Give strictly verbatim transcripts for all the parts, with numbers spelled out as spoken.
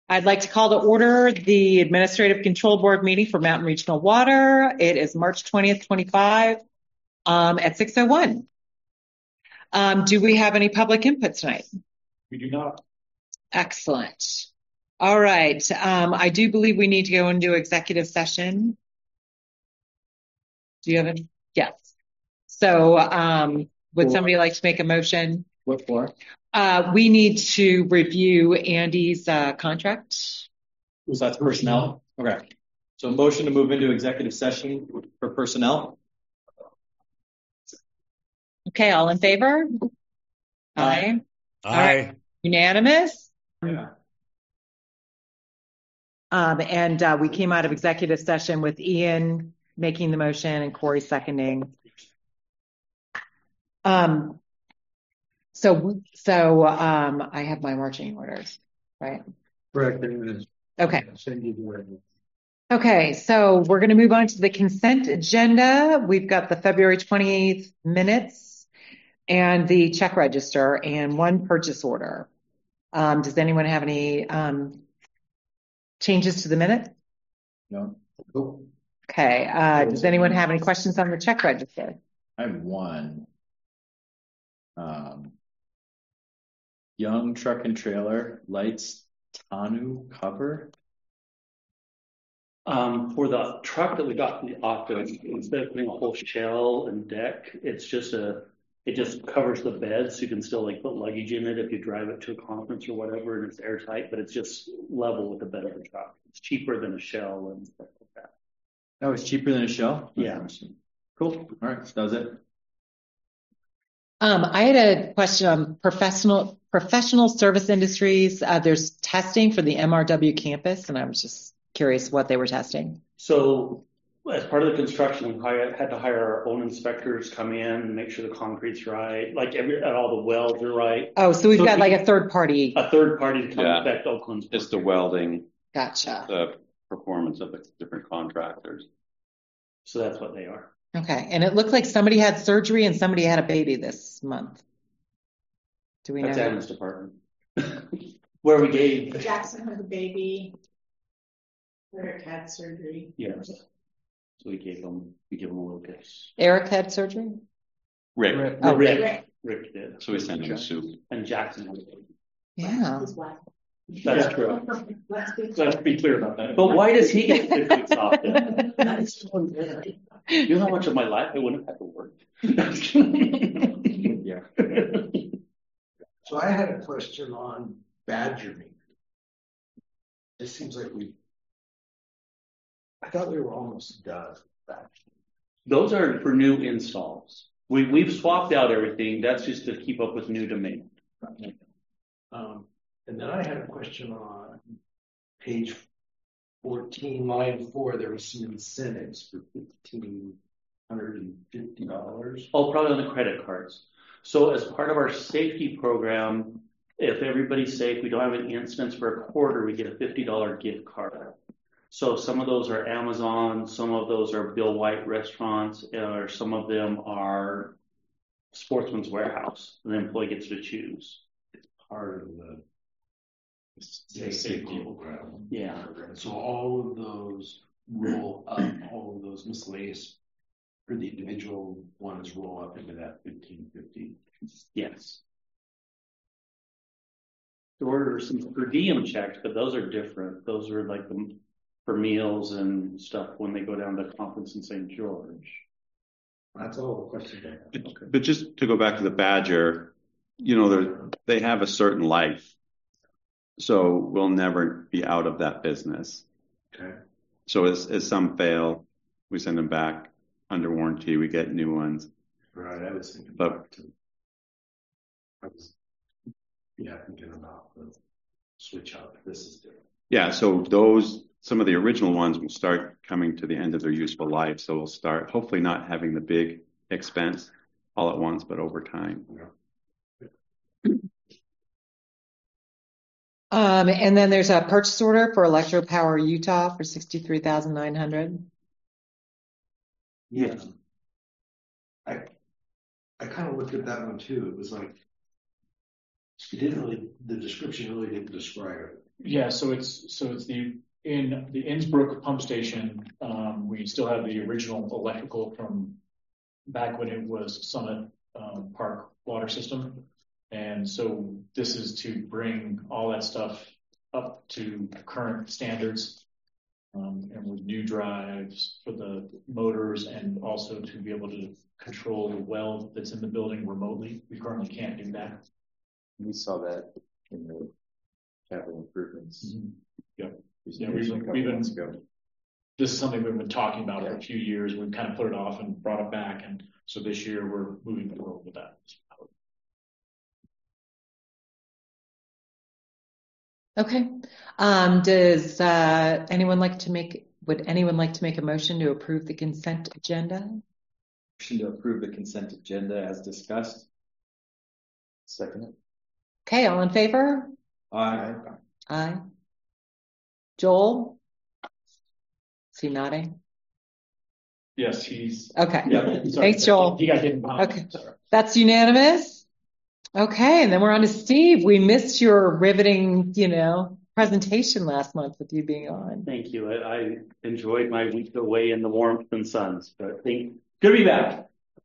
I'd like to call to order the Administrative Control Board meeting for Mountain Regional Water. It is March twentieth, twenty-five um, at six oh one. Um, do we have any public input tonight? We do not. Excellent. All right. Um, I do believe we need to go into executive session. Do you have any? Yes. So um, would For- somebody like to make a motion? What for? Uh, we need to review Andy's uh, contract. Was that personnel? Okay. So a motion to move into executive session for personnel. Okay, all in favor? Aye. Aye. All right. Unanimous? Yeah. Um, and uh, we came out of executive session with Ian making the motion and Corey seconding. Um, so, so um, I have my marching orders, right? Correct. Okay. Okay, so we're going to move on to the consent agenda. We've got the February twenty-eighth minutes and the check register and one purchase order. Um, does anyone have any um, changes to the minute? No. Cool. Okay. Uh, does anyone have any questions on the check register? I have one. Um, Young Truck and Trailer Lights Tanu cover. Um, for the truck that we got from the auto, instead of putting a whole shell and deck, it's just a, it just covers the bed so you can still like put luggage in it if you drive it to a conference or whatever, and it's airtight, but it's just level with the bed of the truck. It's cheaper than a shell and stuff like that. That was cheaper than a shell? Yeah. Cool. All right. So that was it. Um, I had a question on professional professional service industries. Uh, there's testing for the M R W campus, and I was just curious what they were testing. So as part of the construction, we hired, had to hire our own inspectors, come in and make sure the concrete's right, like every, and all the welds are right. Oh, so we've So got we- like a third party. A third party to come Yeah. inspect Oakland's. It's the welding, Gotcha. the performance of the different contractors. So that's what they are. Okay. And it looked like somebody had surgery and somebody had a baby this month. Do we know? That's Adam's department. Where we gave, Jackson had a baby. Eric had surgery. yes. So we gave them, we give them a little gift. Eric had surgery? Rick. Oh, Rick, Rick. Rick did. So we sent him soup. And Jackson had a baby. Yeah. His wife. That's true. Let's be So let's be clear about that. But why does he get six weeks off then? You know how much of my life I wouldn't have had to work? Yeah. So I had a question on badgering. It seems like we, I thought we were almost done with that. Those are for new installs. We, we've swapped out everything. That's just to keep up with new demand. Um, and then I had a question on page fourteen, line four. There was some incentives for fifteen hundred and fifty dollars. Oh, probably on the credit cards. So as part of our safety program, if everybody's safe, we don't have any incidents for a quarter, we get a fifty dollar gift card. So some of those are Amazon, some of those are Bill White restaurants, or some of them are Sportsman's Warehouse. The employee gets to choose. Part of the safety program. Yeah. So all of those roll up, all of those miscellaneous for the individual ones roll up into that fifteen fifty. Yes. There were some per diem checks, but those are different. Those are like the, for meals and stuff when they go down to conference in Saint George. That's all the question I have. But, but just to go back to the Badger, you know, they're- they have a certain life. So we'll never be out of that business. Okay. So as, as some fail, we send them back under warranty. We get new ones. Right. I was thinking But- back to, I was, yeah, thinking about the switch up. This is different. Yeah. So those, some of the original ones will start coming to the end of their useful life. So we'll start hopefully not having the big expense all at once, but over time. Yeah. Um, and then there's a purchase order for Electro Power Utah for sixty-three thousand nine hundred. Yeah. I I kind of looked at that one too. It was like, it didn't really, the description really didn't describe it. Yeah, so it's, so it's the, in the Innsbruck pump station, um, we still have the original electrical from back when it was Summit, um, Park water system. And so this is to bring all that stuff up to current standards, um, and with new drives for the motors, and also to be able to control the well that's in the building remotely. We currently can't do that. We saw that in the capital improvements. Mm-hmm. Yep. Yeah, presentation we've a been, couple we've been, months ago. this is something we've been talking about for a few years. We've kind of put it off and brought it back. And so this year we're moving forward with that. Okay. Um, does, uh, anyone like to make, would anyone like to make a motion to approve the consent agenda? Motion to approve the consent agenda as discussed. Second it. Okay, all in favor? Aye. Aye. Joel? Is he nodding? Yes, he's. Okay. Yeah. Sorry. Thanks, Joel. He got hit. Okay. That's unanimous. Okay, and then we're on to Steve. We missed your riveting, you know, presentation last month with you being on. Thank you. I, I enjoyed my week away in the warmth and suns, but I think good to be back.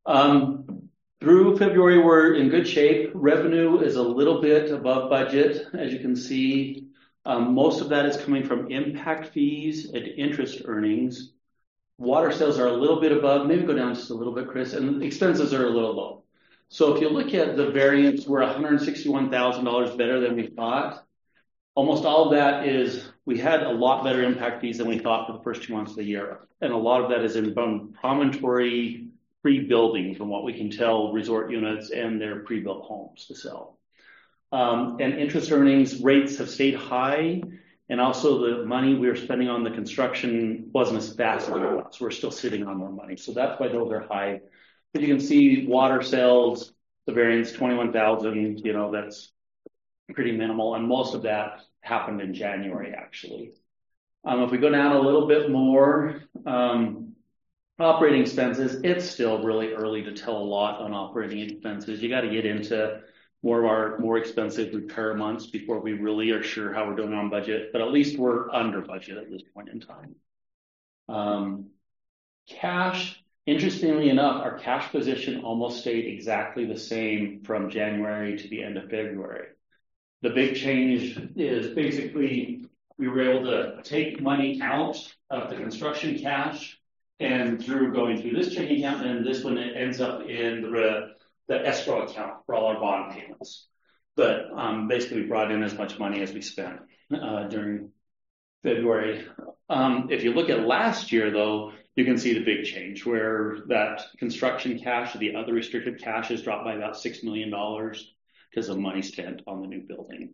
Um, through February, we're in good shape. Revenue is a little bit above budget, as you can see. Um, most of that is coming from impact fees and interest earnings. Water sales are a little bit above, maybe go down just a little bit, Chris, and expenses are a little low. So if you look at the variance, we're one hundred sixty-one thousand dollars better than we thought. Almost all of that is we had a lot better impact fees than we thought for the first two months of the year. And a lot of that is in promontory pre-building, from what we can tell, resort units and their pre-built homes to sell. Um, and interest earnings rates have stayed high. And also the money we were spending on the construction wasn't as fast as we thought. So we're still sitting on more money. So that's why those are high. But you can see water sales, the variance twenty-one thousand, you know, that's pretty minimal. And most of that happened in January, actually. Um, if we go down a little bit more, um, operating expenses, it's still really early to tell a lot on operating expenses. You got to get into more of our more expensive repair months before we really are sure how we're doing on budget. But at least we're under budget at this point in time. Um, cash. Interestingly enough, our cash position almost stayed exactly the same from January to the end of February. The big change is basically we were able to take money out of the construction cash, and through going through this checking account, and this one it ends up in the, the escrow account for all our bond payments. But um, basically we brought in as much money as we spent uh, during February. Um, if you look at last year, though, you can see the big change where that construction cash or the other restricted cash has dropped by about six million dollars because of money spent on the new building.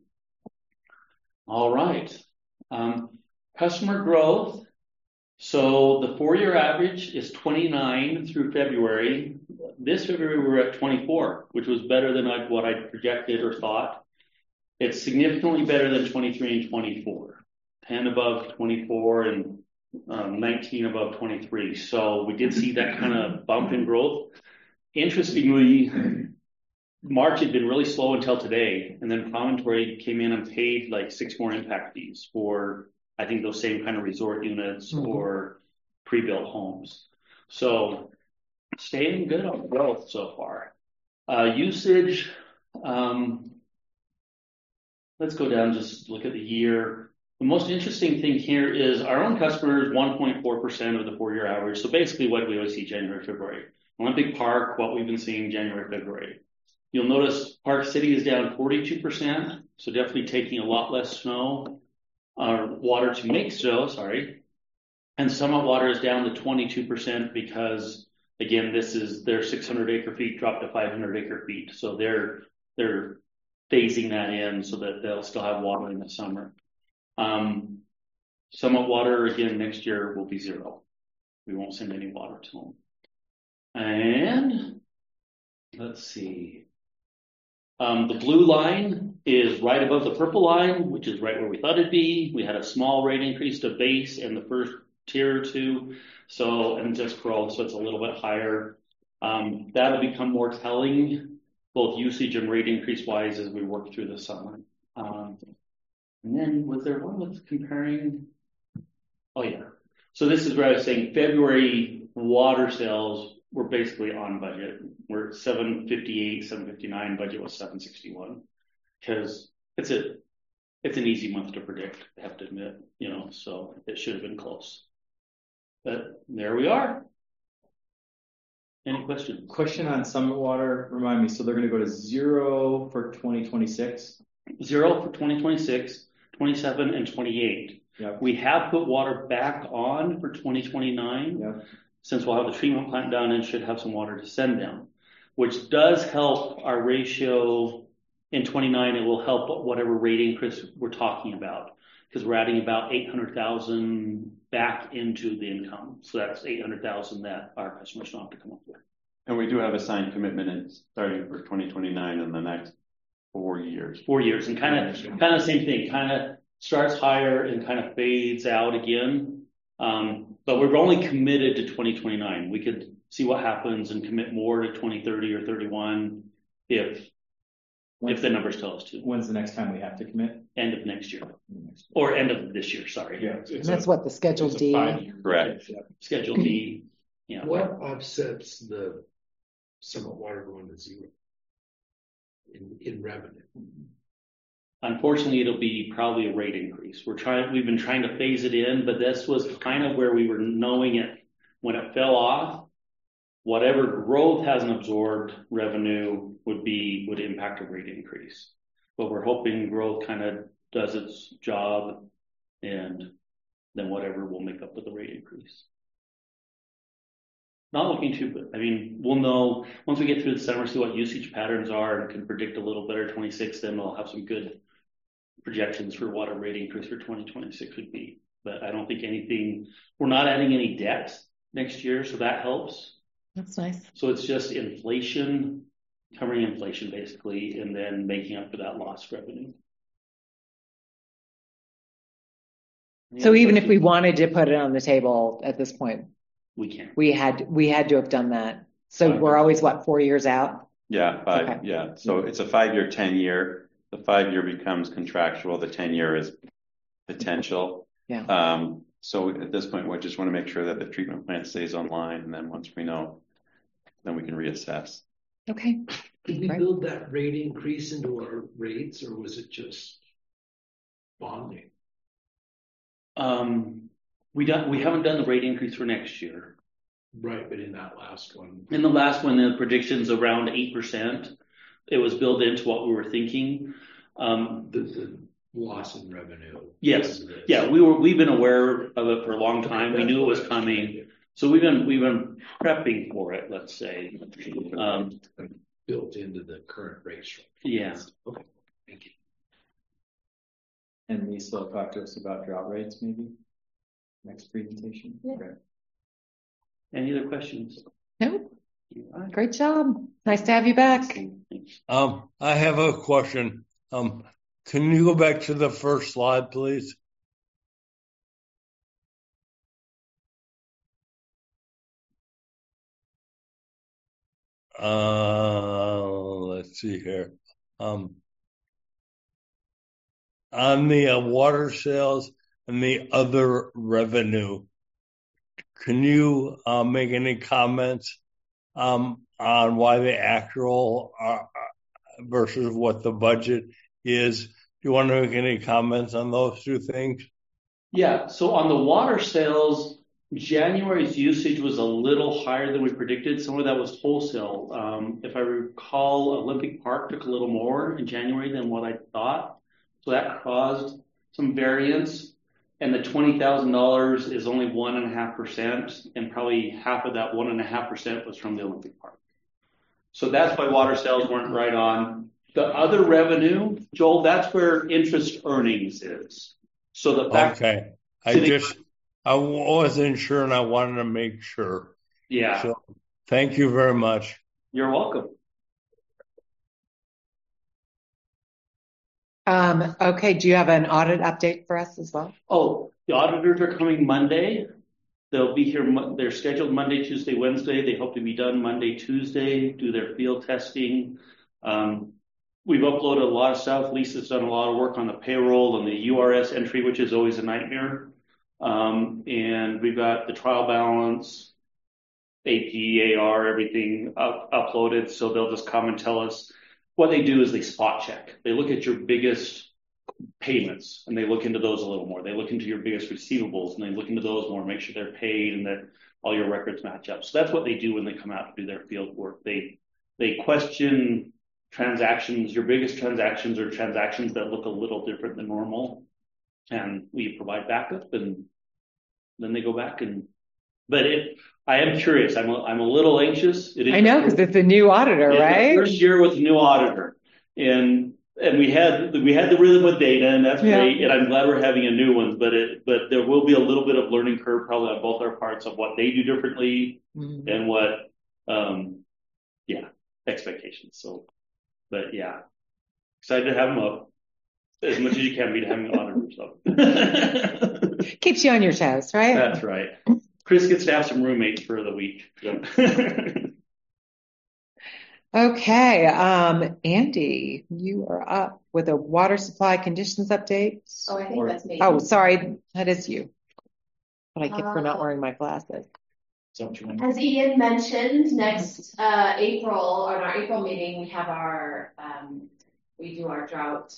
All right. Um, customer growth. So the four-year average is twenty-nine through February. This February we were at twenty-four, which was better than I, what I projected or thought. It's significantly better than twenty-three and twenty-four. ten above twenty-four and um, nineteen above twenty-three. So we did see that kind of bump in growth. Interestingly, March had been really slow until today, and then Promontory came in and paid like six more impact fees for, I think, those same kind of resort units mm-hmm. or pre-built homes. So staying good on growth so far. Uh, usage, um, let's go down, just look at the year. The most interesting thing here is our own customers, one point four percent of the four-year average. So basically what we always see January, February. Olympic Park, what we've been seeing January, February. You'll notice Park City is down forty-two percent, so definitely taking a lot less snow, uh, water to make snow, sorry. And Summit Water is down to twenty-two percent because, again, this is their six hundred acre feet dropped to five hundred acre feet. So they're, they're phasing that in so that they'll still have water in the summer. Um, Summit Water, again, next year will be zero. We won't send any water to them. And let's see. Um, the blue line is right above the purple line, which is right where we thought it'd be. We had a small rate increase to base in the first tier or two. So, and just growth, so it's a little bit higher. Um, that'll become more telling, both usage and rate increase wise as we work through the summer. Um, And then was there one with comparing? Oh yeah. So this is where I was saying February water sales were basically on budget. We're at seven fifty-eight, seven fifty-nine, budget was seven sixty-one. Because it's a it's an easy month to predict, I have to admit, you know, so it should have been close. But there we are. Any questions? Question on Summit Water, remind me, so they're gonna go to zero for twenty twenty-six? Zero for twenty twenty-six, twenty-seven, and twenty-eight. Yep. We have put water back on for twenty twenty-nine, Yep. since we'll have the treatment plant down and should have some water to send down, which does help our ratio in twenty-nine. It will help whatever rate increase we're talking about, because we're adding about eight hundred thousand back into the income. So that's eight hundred thousand that our customers don't have to come up with. And we do have a signed commitment in starting for twenty twenty-nine in the next four years. Four years, and kind of kind of the same thing, kind of starts higher and kind of fades out again. Um, but we're only committed to twenty twenty-nine. We could see what happens and commit more to twenty thirty or thirty-one if if the numbers tell us to. When's the next time we have to commit? End of next year, or end of this year. Sorry. Yeah, it's, And it's that's a, what the Schedule it's a D. five-year Correct. project. Schedule D. Yeah. What offsets the Summit Water going to zero in, in revenue? Unfortunately, it'll be probably a rate increase. We're trying, we've been trying to phase it in, but this was kind of where we were knowing it when it fell off. Whatever growth hasn't absorbed revenue would be, would impact a rate increase. But we're hoping growth kind of does its job, and then whatever will make up with the rate increase. Not looking to, but I mean, we'll know once we get through the summer, see what usage patterns are and can predict a little better twenty-six, then we'll have some good projections for what a rate increase for twenty twenty-six would be. But I don't think anything, we're not adding any debt next year, so that helps. That's nice. So it's just inflation, covering inflation basically, and then making up for that lost revenue. Any So other even if we questions? wanted to put it on the table at this point, We can. we had, we had to have done that. So Five we're years. always, what, four years out? Yeah, five, Okay. yeah. So it's a five-year, ten-year. The five-year becomes contractual. The ten-year is potential. Yeah. Um, so at this point, we just want to make sure that the treatment plant stays online. And then once we know, then we can reassess. Okay. Did we Right. build that rate increase into our rates, or was it just bonding? Um, we done, we haven't done the rate increase for next year. Right, but in that last one, In the last one, the prediction's around eight percent. It was built into what we were thinking. Um, the, the loss in revenue. Yes. because of this. yeah, we were, we've been aware of it for a long time. We knew it was coming. So we've been, we've been prepping for it, let's say. Um, Built into the current rate structure. yeah. Okay, thank you. And Lisa will talk to us about drought rates maybe? Next presentation? Yeah. Okay. Any other questions? No, great job. Nice to have you back. Um, I have a question. Um, can you go back to the first slide, please? Uh, let's see here. Um, on the uh, water sales and the other revenue, can you uh, make any comments um, on why the actual uh, versus what the budget is? Do you want to make any comments on those two things? Yeah, so on the water sales, January's usage was a little higher than we predicted. Some of that was wholesale. Um, if I recall, Olympic Park took a little more in January than what I thought. So that caused some variance. And the twenty thousand dollars is only one and a half percent. And probably half of that one and a half percent was from the Olympic Park. So that's why water sales weren't right on. The other revenue, Joel, that's where interest earnings is. So the fact, Okay, I City- just I wasn't sure and I wanted to make sure. yeah, So thank you very much. you're welcome. Um, okay, do you have an audit update for us as well? Oh, the auditors are coming Monday. They'll be here, Mon- they're scheduled Monday, Tuesday, Wednesday. They hope to be done Monday, Tuesday, do their field testing. Um, we've uploaded a lot of stuff. Lisa's done a lot of work on the payroll and the U R S entry, which is always a nightmare. Um, and we've got the trial balance, A P, A R, everything up, uploaded. So they'll just come and tell us what they do is they spot check. They look at your biggest payments and they look into those a little more. They look into your biggest receivables and they look into those more, make sure they're paid and that all your records match up. So that's what they do when they come out to do their field work. They, they question transactions, your biggest transactions are transactions that look a little different than normal. And we provide backup and then they go back and, but it, I am curious. I'm a, I'm a little anxious. It is I know, because it's a new auditor, it's right? the first year with a new auditor. And, and we had, we had the rhythm with data and that's Yeah. great. And I'm glad we're having a new one, but it, but there will be a little bit of learning curve probably on both our parts of what they do differently Mhm. and what, um, yeah, expectations. So, but yeah, excited to have them up as much as you can be to having an auditor. So Keeps you on your toes, right? that's right. Chris gets to have some roommates for the week. Okay, um, Andy, you are up with a water supply conditions update. Oh, I think Or- that's me. Oh, sorry, that is you. But I keep for not Uh, wearing my glasses. Is that what you want? As Ian mentioned, next uh, April, or in our April meeting, we have our, um, we do our drought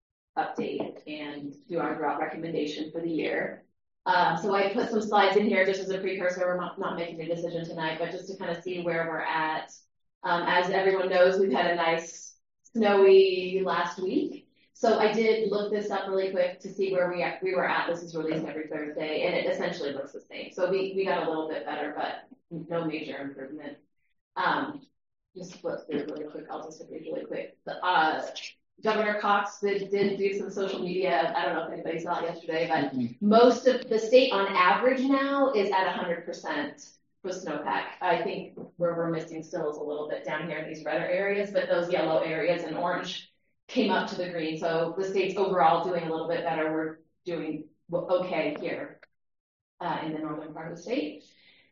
update and do our drought recommendation for the year. Um, so I put some slides in here just as a precursor. We're not, not making a decision tonight, but just to kind of see where we're at. Um, as everyone knows, we've had a nice snowy last week. So I did look this up really quick to see where we at, we were at. This is released every Thursday, and it essentially looks the same. So we, we got a little bit better, but no major improvement. Um, just flip through really quick. I'll just read really quick. The, uh, Governor Cox did, did do some social media. I don't know if anybody saw it yesterday, but most of the state on average now is at one hundred percent for snowpack. I think where we're missing still is a little bit down here in these redder areas, but those yellow areas and orange came up to the green. So the state's overall doing a little bit better. We're doing okay here uh, in the northern part of the state.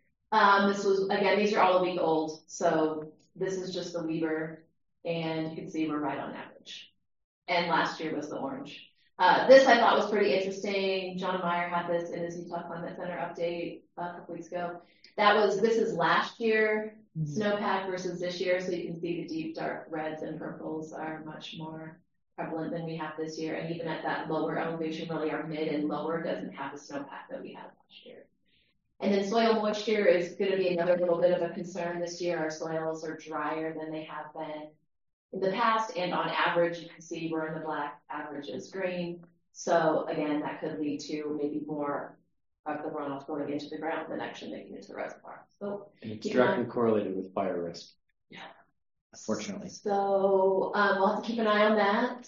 Um, this was, again, these are all a week old. So this is just the Weber, and you can see we're right on average. And last year was the orange. Uh, this I thought was pretty interesting. John Meyer had this in his Utah Climate Center update a couple weeks ago. That was, this is last year snowpack versus this year. So you can see the deep dark reds and purples are much more prevalent than we have this year. And even at that lower elevation, really our mid and lower doesn't have the snowpack that we had last year. And then soil moisture is going to be another little bit of a concern this year. Our soils are drier than they have been in the past, and on average, you can see we're in the black, average is green. So again, that could lead to maybe more of the runoff going into the ground than actually making it to the reservoir. So And it's keep directly an eye- correlated with fire risk. Yeah. Unfortunately. So um, we'll have to keep an eye on that.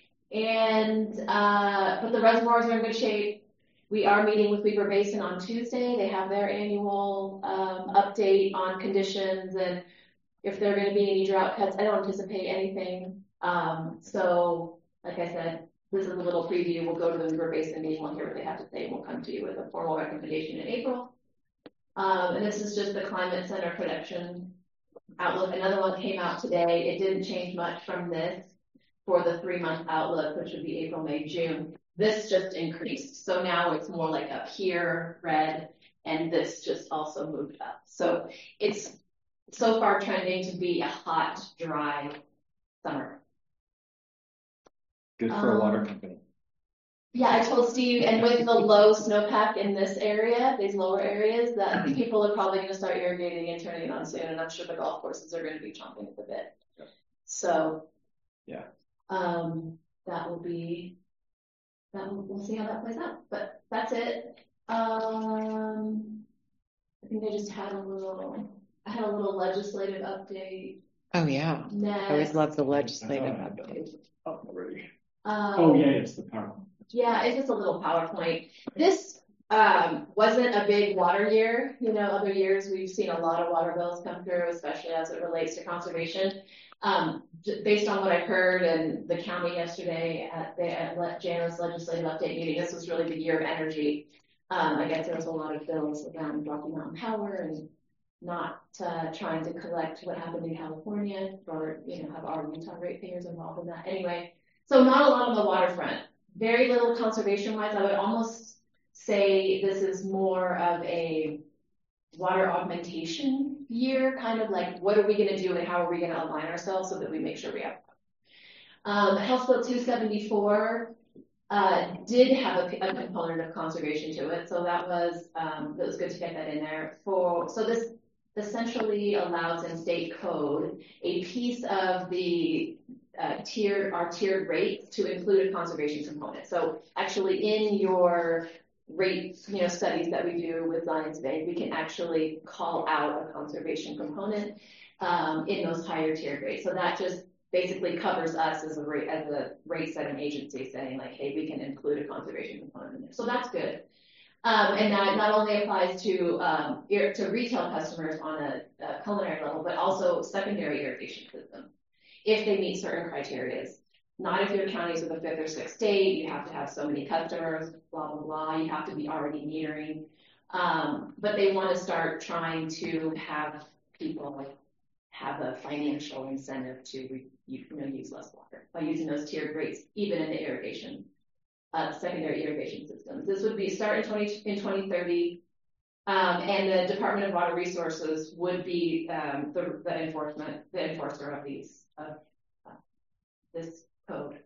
And uh, but the reservoirs are in good shape. We are meeting with Weber Basin on Tuesday. They have their annual um, update on conditions and if there are going to be any drought cuts. I don't anticipate anything. Um, so, like I said, this is a little preview. We'll go to the Weber Basin meeting. We'll hear what they have to say, and we'll come to you with a formal recommendation in April. Um, and this is just the Climate Center production outlook. Another one came out today. It didn't change much from this for the three-month outlook, which would be April, May, June. This just increased. So now it's more like up here, red, and this just also moved up. So it's so far trending to be a hot, dry summer. Good for a water Um, company. Yeah, I told Steve, and with the low snowpack in this area, these lower areas, that people are probably going to start irrigating and turning it on soon, and I'm sure the golf courses are going to be chomping at the bit. So, Yeah. um, that will be, that will, we'll see how that plays out. But that's it. Um, I think I just had a little, I had a little legislative update. Oh, yeah. Next. I always love the legislative Oh, update. Oh, already. Um, Oh, yeah, it's the power. Yeah, it's just a little PowerPoint. This um, wasn't a big water year. You know, other years we've seen a lot of water bills come through, especially as it relates to conservation. Um, j- based on what I heard in the county yesterday at the at Jano's legislative update meeting, this was really the year of energy. Um, I guess there was a lot of bills around Rocky Mountain Power and not uh, trying to collect what happened in California or, you know, have our Utah ratepayers involved in that. Anyway, so not a lot on the waterfront. Very little conservation-wise. I would almost say this is more of a water augmentation year, kind of like what are we going to do and how are we going to align ourselves so that we make sure we have. Um, House Bill two seventy-four uh, did have a, a component of conservation to it, so that was um, that was good to get that in there. For so this essentially allows in state code a piece of the uh, tiered our tiered rates to include a conservation component. So actually, in your rate, you know, studies that we do with Zions Bank, we can actually call out a conservation component um, in those higher tiered rates. So that just basically covers us as a rate, as a rate setting agency saying like, hey, we can include a conservation component in there. So that's good. Um, and that not only applies to um, to retail customers on a, a culinary level, but also secondary irrigation systems if they meet certain criteria. Not if your county's with a fifth or sixth state, you have to have so many customers, blah, blah, blah. You have to be already metering. Um, but they want to start trying to have people have a financial incentive to you know, use less water by using those tiered rates, even in the irrigation, uh, secondary irrigation systems. This would be start in twenty in twenty thirty, um, and the Department of Water Resources would be um, the, the enforcement, the enforcer of these of uh, this code.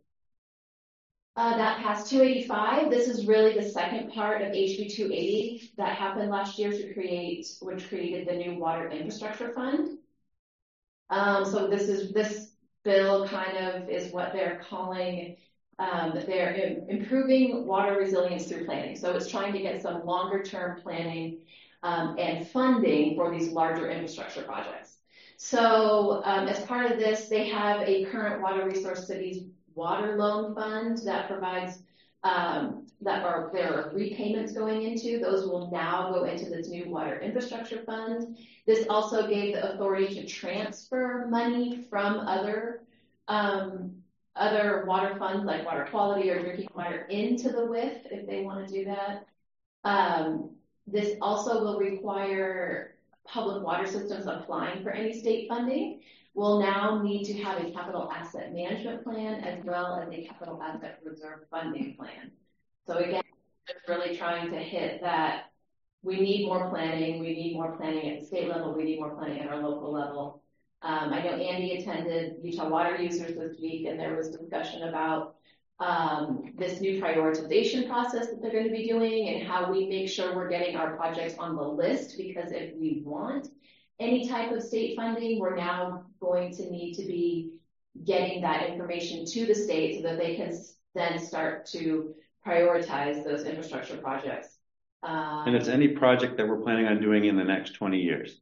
Uh, that passed two eighty-five. This is really the second part of H B two eighty that happened last year to create, which created the new Water Infrastructure Fund. Um, so this is this bill kind of is what they're calling um, they're im- improving water resilience through planning. So it's trying to get some longer term planning um, and funding for these larger infrastructure projects. So um, as part of this, they have a current Water Resource Cities water loan fund that provides um, that are there are repayments going into. Those will now go into this new water infrastructure fund. This also gave the authority to transfer money from other um, other water funds like water quality or drinking water into the W I F if they want to do that. Um, this also will require public water systems applying for any state funding will now need to have a capital asset management plan as well as a capital asset reserve funding plan. So again, it's really trying to hit that we need more planning, we need more planning at the state level, we need more planning at our local level. Um, I know Andy attended Utah Water Users this week and there was discussion about um, this new prioritization process that they're going to be doing and how we make sure we're getting our projects on the list, because if we want any type of state funding, we're now going to need to be getting that information to the state so that they can then start to prioritize those infrastructure projects. Um, and it's any project that we're planning on doing in the next twenty years.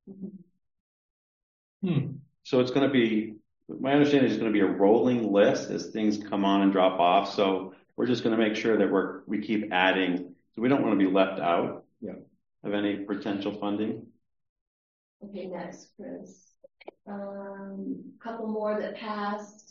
Mm-hmm. Hmm. So it's going to be, my understanding is it's going to be a rolling list as things come on and drop off. So we're just going to make sure that we're, we keep adding. So we don't want to be left out yeah. of any potential funding. Okay, next, Chris. Um, couple more that passed.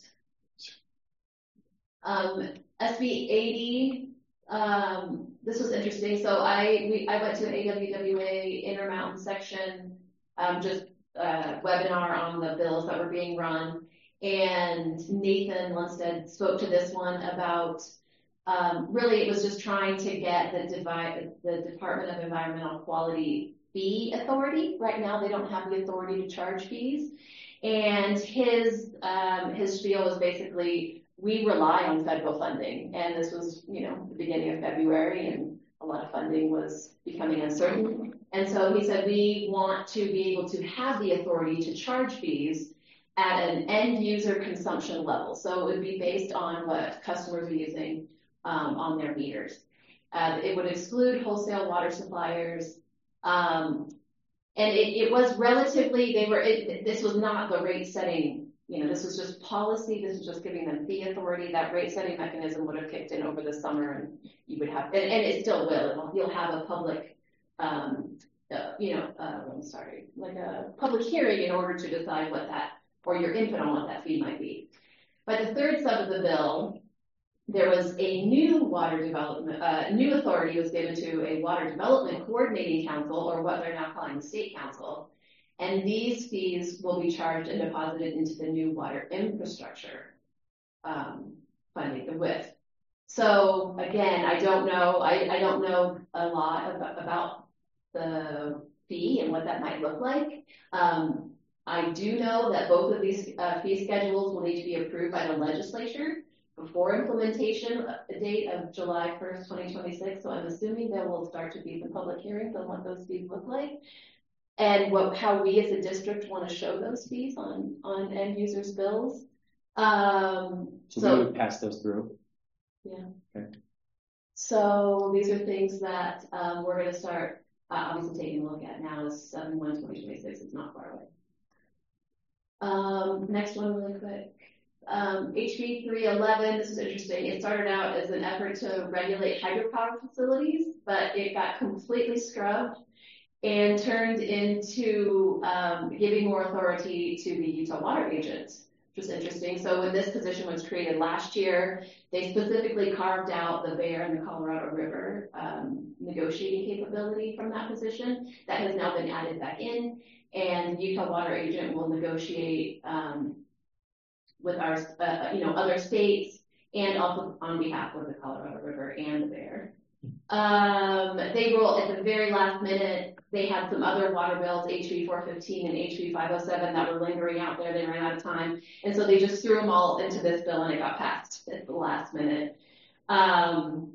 Um, S B eighty. Um, this was interesting. So I we I went to an A W W A Intermountain section, um, just uh, webinar on the bills that were being run, and Nathan Lundstedt spoke to this one about. Um, really, it was just trying to get the divide the Department of Environmental Quality fee authority. Right now, they don't have the authority to charge fees. And his um, his spiel was basically, we rely on federal funding. And this was, you know, the beginning of February, and a lot of funding was becoming uncertain. And so he said, we want to be able to have the authority to charge fees at an end user consumption level. So it would be based on what customers are using um, on their meters. Uh, it would exclude wholesale water suppliers. Um, and it, it was relatively, they were, it, this was not the rate setting, you know, this was just policy. This was just giving them fee authority. That rate setting mechanism would have kicked in over the summer, and you would have, and, and it still will. You'll have a public, um, uh, you know, uh, I'm sorry, like a public hearing in order to decide what that, or your input on what that fee might be. By the third sub of the bill, there was a new water development, uh, new authority was given to a water development coordinating council, or what they're now calling the state council. And these fees will be charged and deposited into the new water infrastructure um, funding, the W I F. So again, I don't know, I, I don't know a lot about, about the fee and what that might look like. Um, I do know that both of these uh, fee schedules will need to be approved by the legislature before implementation, a date of July first, twenty twenty-six. So I'm assuming there will start to be some public hearings on what those fees look like and what, how we as a district want to show those fees on, on end users' bills. Um, So, so we would pass those through. yeah. Okay. So these are things that um, we're going to start uh, obviously taking a look at now. Is seven one twenty twenty-six. It's not far away. Um, next one really quick. Um, H B three eleven, this is interesting. It started out as an effort to regulate hydropower facilities, but it got completely scrubbed and turned into um, giving more authority to the Utah Water Agent, which was interesting. So when this position was created last year, they specifically carved out the Bear and the Colorado River um, negotiating capability from that position. That has now been added back in, and Utah Water Agent will negotiate um, with our, uh, you know, other states and also on behalf of the Colorado River and the Bear. Um, they rolled at the very last minute. They had some other water bills, H B four fifteen and H B five oh seven, that were lingering out there. They ran out of time. And so they just threw them all into this bill and it got passed at the last minute. Um,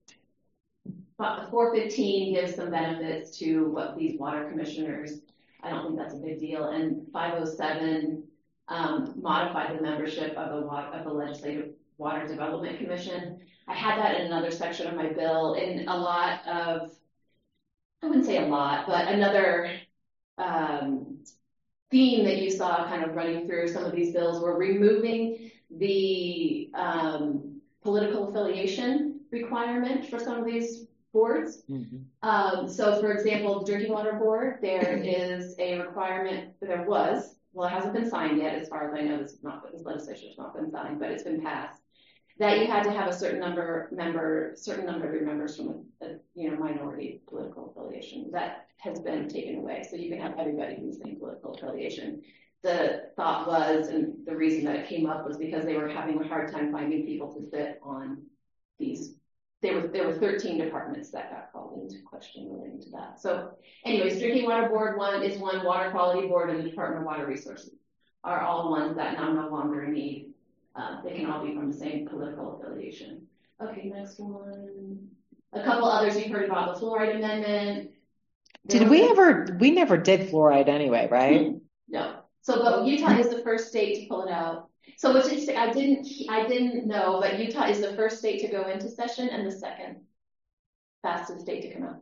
but four fifteen gives some benefits to what these water commissioners, I don't think that's a big deal. And five oh seven um, modified the membership of the, of the Legislative Water Development Commission. I had that in another section of my bill, in a lot of, I wouldn't say a lot, but another um, theme that you saw kind of running through some of these bills were removing the um, political affiliation requirement for some of these boards. Mm-hmm. Um, so for example, the Drinking Water Board, there is a requirement, there was, well, it hasn't been signed yet, as far as I know, this, is not, this legislation has not been signed, but it's been passed, that you had to have a certain number member, certain number of your members from a, a you know minority political affiliation. That has been taken away, so you can have everybody from the same political affiliation. The thought was, and the reason that it came up was because they were having a hard time finding people to sit on these. There were there were thirteen departments that got called into question relating to that. So, anyways, Drinking Water Board one is one, Water Quality Board, and the Department of Water Resources are all ones that now no longer need. Uh, they can all be from the same political affiliation. Okay, next one. A couple others you've heard about, the fluoride amendment. Did there we was... ever, we never did fluoride anyway, right? No. So, but Utah is the first state to pull it out. So what's interesting, I didn't, I didn't know, but Utah is the first state to go into session and the second fastest state to come out.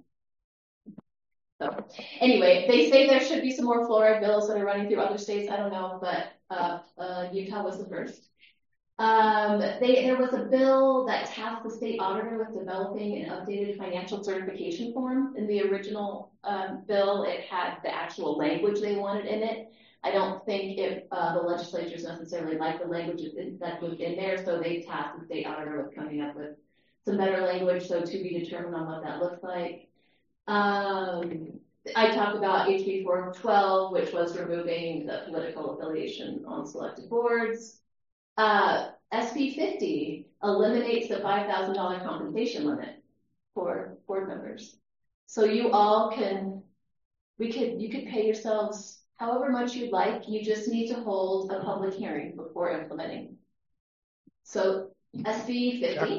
So anyway, they say there should be some more fluoride bills that are running through other states. I don't know, but uh, uh, Utah was the first. Um, they, there was a bill that tasked the state auditor with developing an updated financial certification form. In the original um, bill, it had the actual language they wanted in it. I don't think if uh, the legislatures necessarily like the language that was in there, so they tasked the state auditor with coming up with some better language, so to be determined on what that looks like. Um, I talked about H B four twelve, which was removing the political affiliation on selected boards. Uh, S B fifty eliminates the five thousand dollars compensation limit for board members. So you all can, we could, you could pay yourselves however much you'd like. You just need to hold a public hearing before implementing. So S B fifty.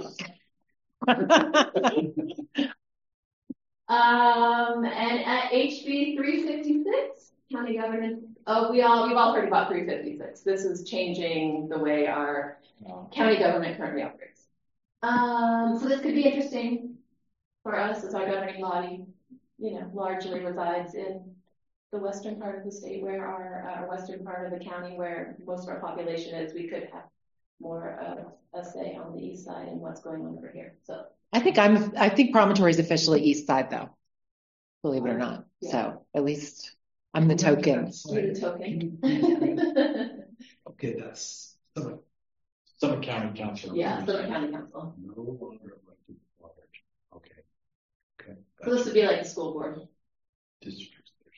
um, and at H B three fifty-six, county government. Oh, we all, we've all heard about three fifty-six. This is changing the way our county government currently operates. Um, so this could be interesting for us as our governing body, you know, largely resides in the western part of the state where our, our western part of the county where most of our population is. We could have more of a say on the east side and what's going on over here. So I think I'm, I think Promontory is officially east side though, believe it or not. Yeah. So at least I'm the token. You're the token. Okay, that's Summit. Summit County Council. Yeah, Summit County Council. No longer elected large. Okay. Okay. So this would be like the school board. Districts.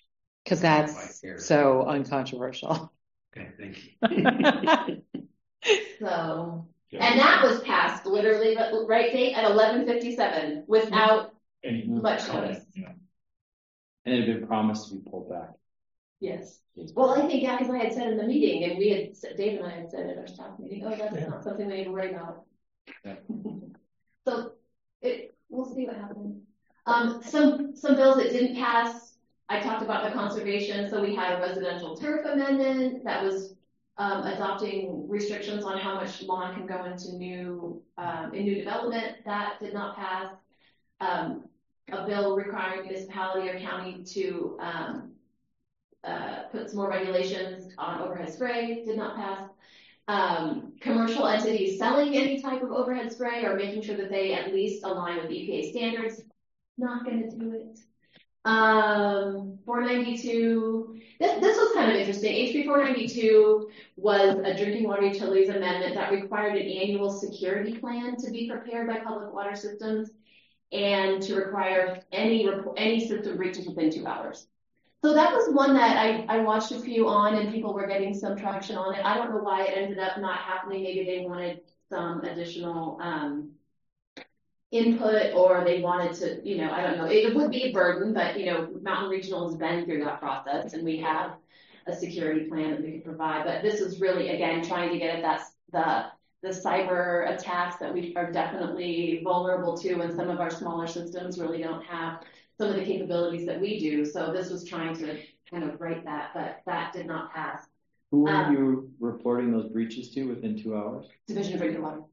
because that's so uncontroversial. Okay, thank you. So, and that was passed literally, the right date at eleven fifty-seven without Any much comment, notice. you know. And it had been promised to be pulled back. Yes. Well, I think, yeah, because I had said in the meeting, and we had, said- Dave and I had said at our staff meeting, oh, that's not something we need to worry about. Yeah. So, it, we'll see what happens. Um, some, some bills that didn't pass, I talked about the conservation, so we had a residential turf amendment that was um, adopting restrictions on how much lawn can go into new, um, in new development. That did not pass. Um, a bill requiring municipality or county to um, uh, put some more regulations on overhead spray did not pass. Um, commercial entities selling any type of overhead spray or making sure that they at least align with E P A standards, not going to do it. Um, four ninety-two, this, this was kind of interesting. H B four ninety-two was a drinking water utilities amendment that required an annual security plan to be prepared by public water systems and to require any any system breaches within two hours. So that was one that I, I watched a few on and people were getting some traction on it. I don't know why it ended up not happening. Maybe they wanted some additional um, input or they wanted to, you know, I don't know. It would be a burden, but, you know, Mountain Regional has been through that process and we have a security plan that we can provide. But this is really, again, trying to get at that, the, the cyber attacks that we are definitely vulnerable to, and some of our smaller systems really don't have some of the capabilities that we do. So this was trying to kind of write that, but that did not pass. Who were Um, you reporting those breaches to within two hours? Division of Drinking Water.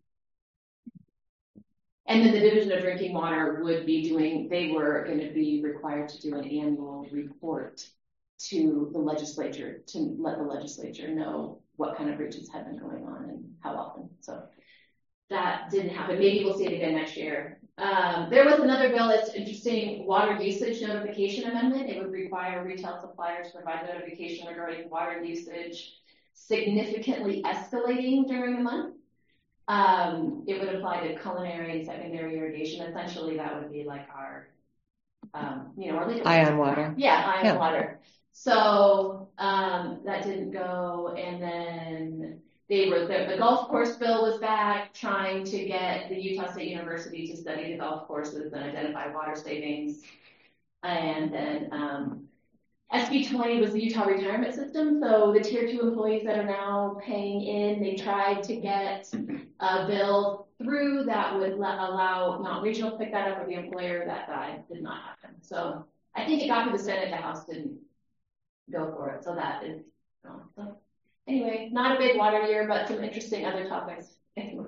And then the Division of Drinking Water would be doing, they were going to be required to do an annual report to the legislature to let the legislature know what kind of breaches have been going on and how often. So that didn't happen. Maybe we'll see it again next year. Um, there was another bill that's interesting, water usage notification amendment. It would require retail suppliers to provide notification regarding water usage significantly escalating during the month. Um, it would apply to culinary and secondary irrigation. Essentially, that would be like our, um, you know, our legal Ion water. Yeah, ion Yeah. water. So um, that didn't go, and then they were the, the golf course bill was back, trying to get the Utah State University to study the golf courses and identify water savings. And then um, S B twenty was the Utah retirement system. So the tier two employees that are now paying in, they tried to get a bill through that would let, allow Mountain Regional to pick that up, or the employer. That died, did not happen. So I think it got to the Senate, the House didn't go for it. So that is, um, so anyway, not a big water year, but some interesting other topics. And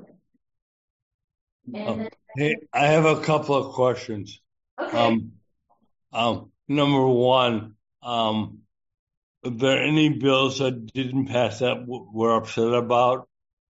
then, Hey, I have a couple of questions. okay. Um, um, number one, um, are there any bills that didn't pass that w- we're upset about?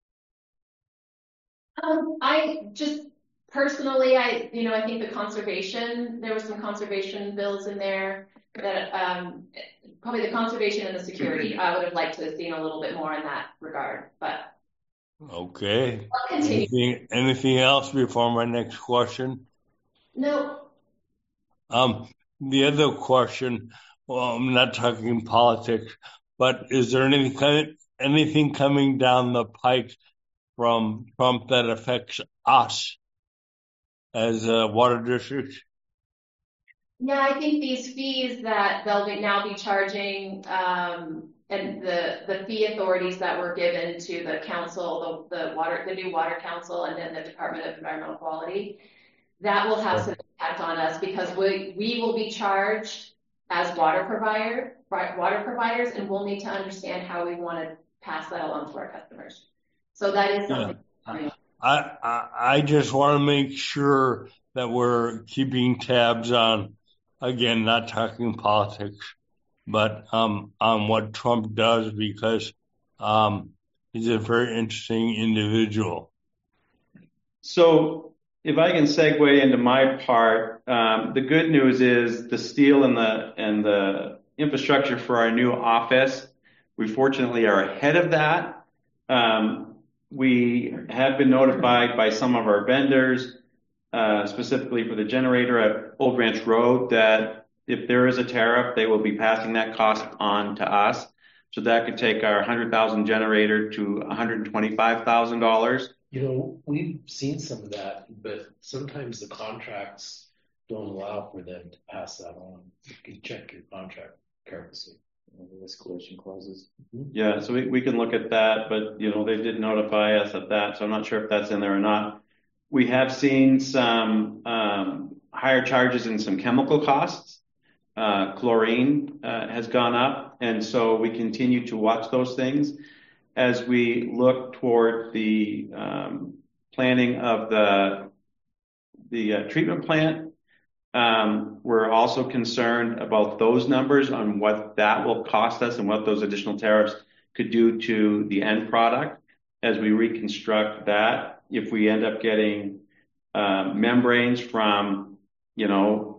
Um, I just personally, I, you know, I think the conservation, there were some conservation bills in there that, um, probably the conservation and the security, I would have liked to have seen a little bit more in that regard, but Okay. I'll continue. Anything, anything else before my next question? No, Um, the other question, well, I'm not talking politics, but is there anything, anything coming down the pike from Trump that affects us as a water district? yeah, I think these fees that they'll be now be charging, um, and the, the fee authorities that were given to the council, the, the water, the new water council, and then the Department of Environmental Quality, that will have some impact on us because we, we will be charged as water provider, water providers, and we'll need to understand how we want to pass that along to our customers. So that is something. Yeah. I, I, I just want to make sure that we're keeping tabs on, again, not talking politics, but um, on what Trump does, because um, he's a very interesting individual. So if I can segue into my part, um, the good news is the steel and the and the infrastructure for our new office, we fortunately are ahead of that. Um, we have been notified by some of our vendors, uh, specifically for the generator at Old Ranch Road, that if there is a tariff, they will be passing that cost on to us. So that could take our one hundred thousand generator to one hundred twenty-five thousand dollars. You know, we've seen some of that, but sometimes the contracts don't allow for them to pass that on. You can check your contract carefully. The escalation clauses. Yeah, so we, we can look at that, but you know, they did notify us of that, so I'm not sure if that's in there or not. We have seen some um, higher charges in some chemical costs. Uh, chlorine uh, has gone up, and so we continue to watch those things as we look toward the um, planning of the the uh, treatment plant. Um, we're also concerned about those numbers on what that will cost us and what those additional tariffs could do to the end product as we reconstruct that. If we end up getting uh, membranes from, you know,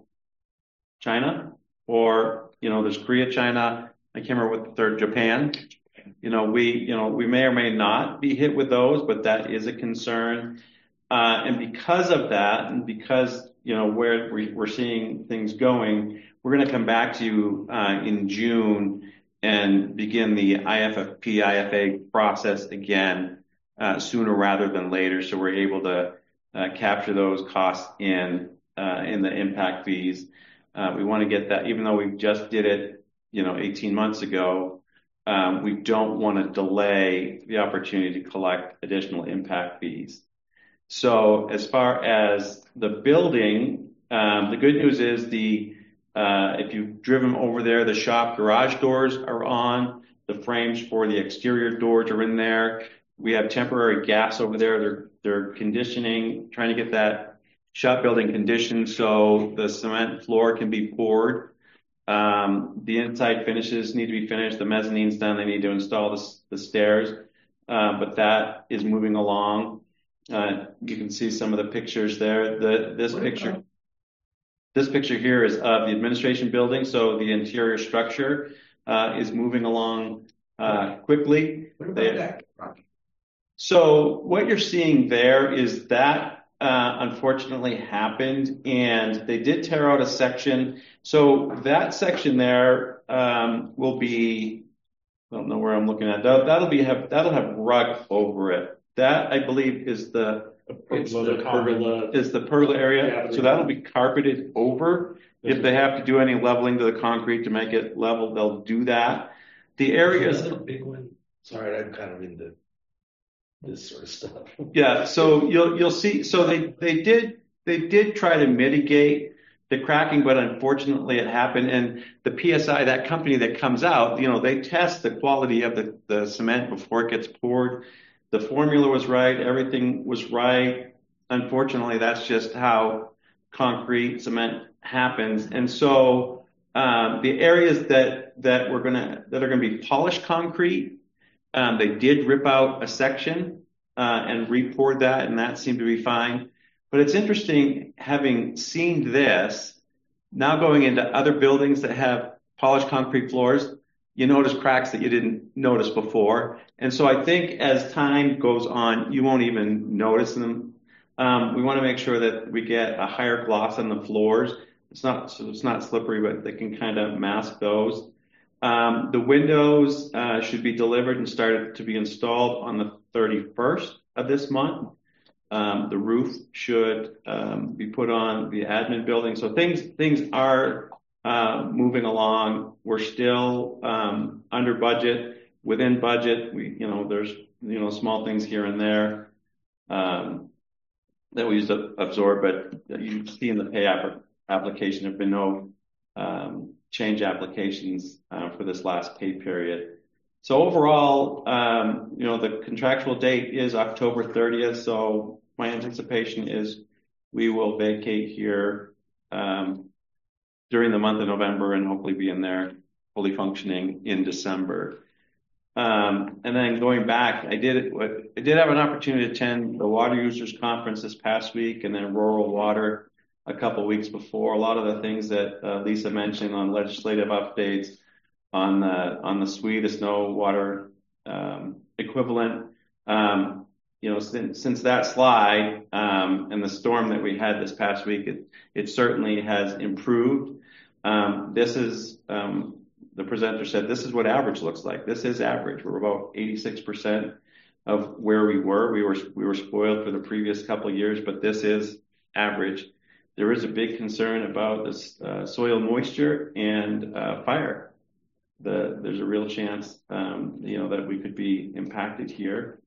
China, or, you know, there's Korea, China, I can't remember what the third, Japan. You know, we, you know, we may or may not be hit with those, but that is a concern. Uh, and because of that, and because, you know, where we, we're seeing things going, we're going to come back to you uh, in June and begin the I F F P I F A process again uh, sooner rather than later, so we're able to uh, capture those costs in uh, in the impact fees. Uh, we want to get that, even though we just did it, you know, eighteen months ago. Um, we don't want to delay the opportunity to collect additional impact fees. So as far as the building, um, the good news is the uh, if you've driven over there, the shop garage doors are on. The frames for the exterior doors are in there. We have temporary gaps over there. They're they're conditioning, trying to get that shop building conditioned so the cement floor can be poured. Um, the inside finishes need to be finished. The mezzanine's done. They need to install the, the stairs, uh, but that is moving along. Uh, you can see some of the pictures there. The this what picture, about? this picture here is of the administration building. So the interior structure uh, is moving along uh, quickly. What about they, that? So what you're seeing there is that uh, unfortunately happened, and they did tear out a section. So that section there um, will be, I don't know where I'm looking at. That, that'll be have that'll have rug over it. That I believe is the It's the pergola. is the pergola area. Yeah, so that'll be carpeted over. If they have to do any leveling to the concrete to make it level, they'll do that. The areas. Is that a big one? Sorry, I'm kind of into this sort of stuff. Yeah, so you'll you'll see. So they they did they did try to mitigate the cracking, but unfortunately it happened. And the P S I, that company that comes out, you know, they test the quality of the the cement before it gets poured. The formula was right, everything was right. Unfortunately, that's just how concrete cement happens. And so um, the areas that that we're gonna that are gonna be polished concrete, um, they did rip out a section uh, and re-poured that, and that seemed to be fine. But it's interesting, having seen this, now going into other buildings that have polished concrete floors, you notice cracks that you didn't notice before. And so I think as time goes on, you won't even notice them. Um, we want to make sure that we get a higher gloss on the floors. It's not, so it's not slippery, but they can kind of mask those. Um, the windows uh, should be delivered and started to be installed on the thirty-first of this month. Um, the roof should um, be put on the admin building. So things things are uh, moving along. We're still um, under budget, within budget. We, you know, there's you know small things here and there um, that we used to absorb, but you see in the pay app- application there have been no um, change applications uh, for this last pay period. So overall, um, you know, the contractual date is October thirtieth. So my anticipation is we will vacate here um, during the month of November and hopefully be in there fully functioning in December. Um, and then going back, I did I did have an opportunity to attend the Water Users Conference this past week, and then Rural Water a couple of weeks before. A lot of the things that uh, Lisa mentioned on legislative updates, on the on the S W E, the snow water um, equivalent. Um, you know, since since that slide um, and the storm that we had this past week, it it certainly has improved. Um, this is, um, the presenter said, this is what average looks like. This is average. We're about eighty-six percent of where we were. We were, we were spoiled for the previous couple of years, but this is average. There is a big concern about this, uh, soil moisture and, uh, fire. The, there's a real chance, um, you know, that we could be impacted here.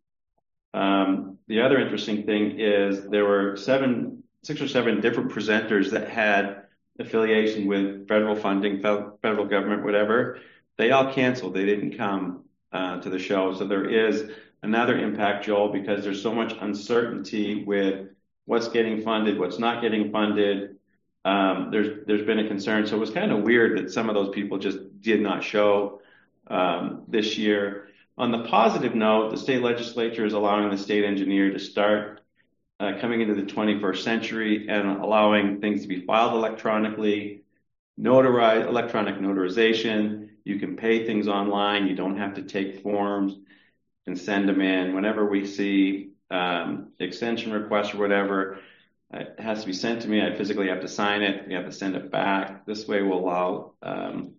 Um, the other interesting thing is there were seven, six or seven different presenters that had affiliation with federal funding, federal government, whatever. They all canceled. They didn't come uh, to the show. So there is another impact, Joel, because there's so much uncertainty with what's getting funded, what's not getting funded. Um, there's there's been a concern. So it was kind of weird that some of those people just did not show um, this year. On the positive note, the state legislature is allowing the state engineer to start uh, coming into the twenty-first century and allowing things to be filed electronically, notarized, electronic notarization. You can pay things online. You don't have to take forms and send them in. Whenever we see um, extension requests or whatever, it has to be sent to me. I physically have to sign it. We have to send it back. This way we'll allow, um,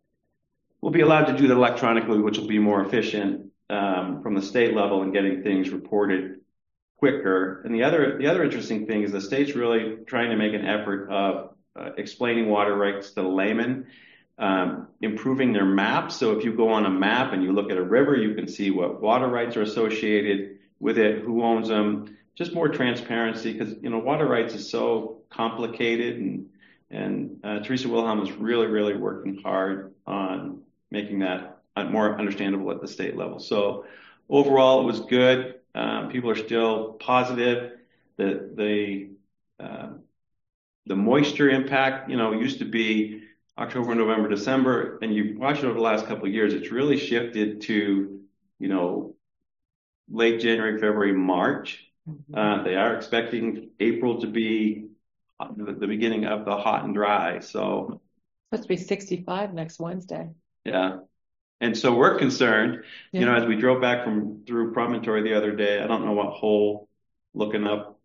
we'll be allowed to do that electronically, which will be more efficient um, from the state level and getting things reported quicker. And the other, the other interesting thing is the state's really trying to make an effort of uh, explaining water rights to the layman, um, improving their maps. So if you go on a map and you look at a river, you can see what water rights are associated with it, who owns them. Just more transparency, because you know water rights is so complicated, and and uh, Teresa Wilhelm is really really working hard on making that more understandable at the state level. So overall, it was good. Um, people are still positive. The the uh, the moisture impact, you know, used to be October, November, December, and you watch it over the last couple of years. It's really shifted to you know late January, February, March. Uh, they are expecting April to be the, the beginning of the hot and dry. So supposed to be sixty-five next Wednesday. Yeah. And so we're concerned, Yeah. you know, as we drove back from through Promontory the other day, I don't know what hole looking up,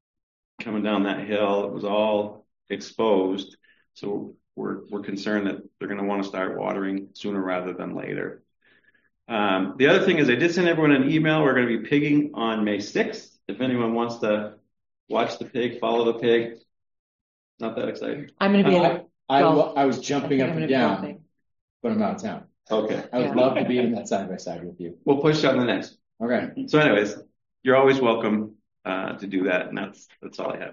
coming down that hill, it was all exposed. So we're, we're concerned that they're going to want to start watering sooner rather than later. Um, the other thing is I did send everyone an email. We're going to be pigging on May sixth. If anyone wants to watch the pig, follow the pig, not that exciting. I'm going to be. I, I, golf. I was jumping I up think and I'm gonna be down, golfing. but I'm out of town. Okay. I would Yeah. love to be in that side by side with you. We'll push on the next. Okay. So anyways, you're always welcome, uh, to do that. And that's, that's all I have.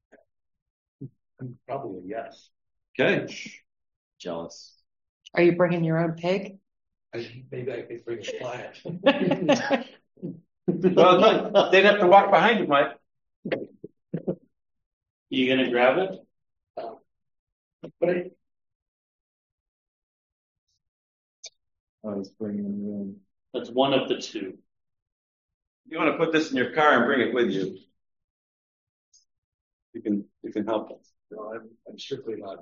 Probably a yes. Okay. Jealous. Are you bringing your own pig? I, maybe I could bring a flag. Well, no, they'd have to walk behind you, Mike. You gonna grab it? But I, I was bringing them in. That's one of the two. You want to put this in your car and bring it with you. You can, you can help us. no, I'm, I'm strictly not.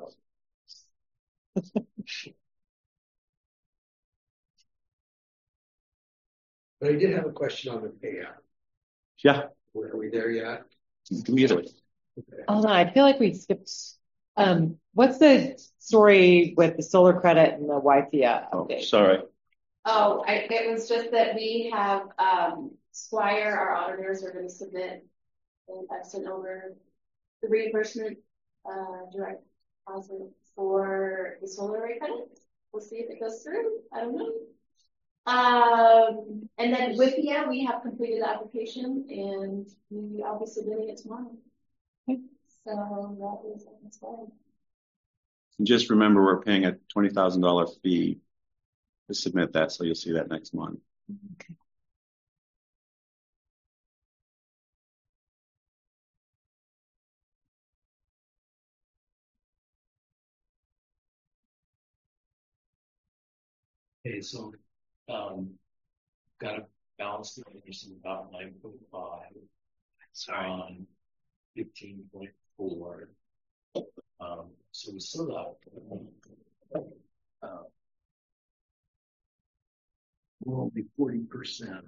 But I did have a question on the payout. Yeah. Are we there yet? Immediately. Okay. Hold on, I feel like we skipped. Um, what's the story with the solar credit and the Y P A Oh, update? sorry. Oh, I, it was just that we have, um, Squire, our auditors are gonna submit, and I've sent over the reimbursement, uh, direct deposit for the solar array credit. We'll see if it goes through. I don't know. Um, and then with the app, we have completed the application and we, I'll be submitting it tomorrow. Okay. So that is, that's fine. Just remember, we're paying a twenty thousand dollars fee to submit that. So you'll see that next month. Okay. Okay, so, um, got a balance that is about nine point five. Sorry. On fifteen point four. Um, so we still got, uh, we're only forty percent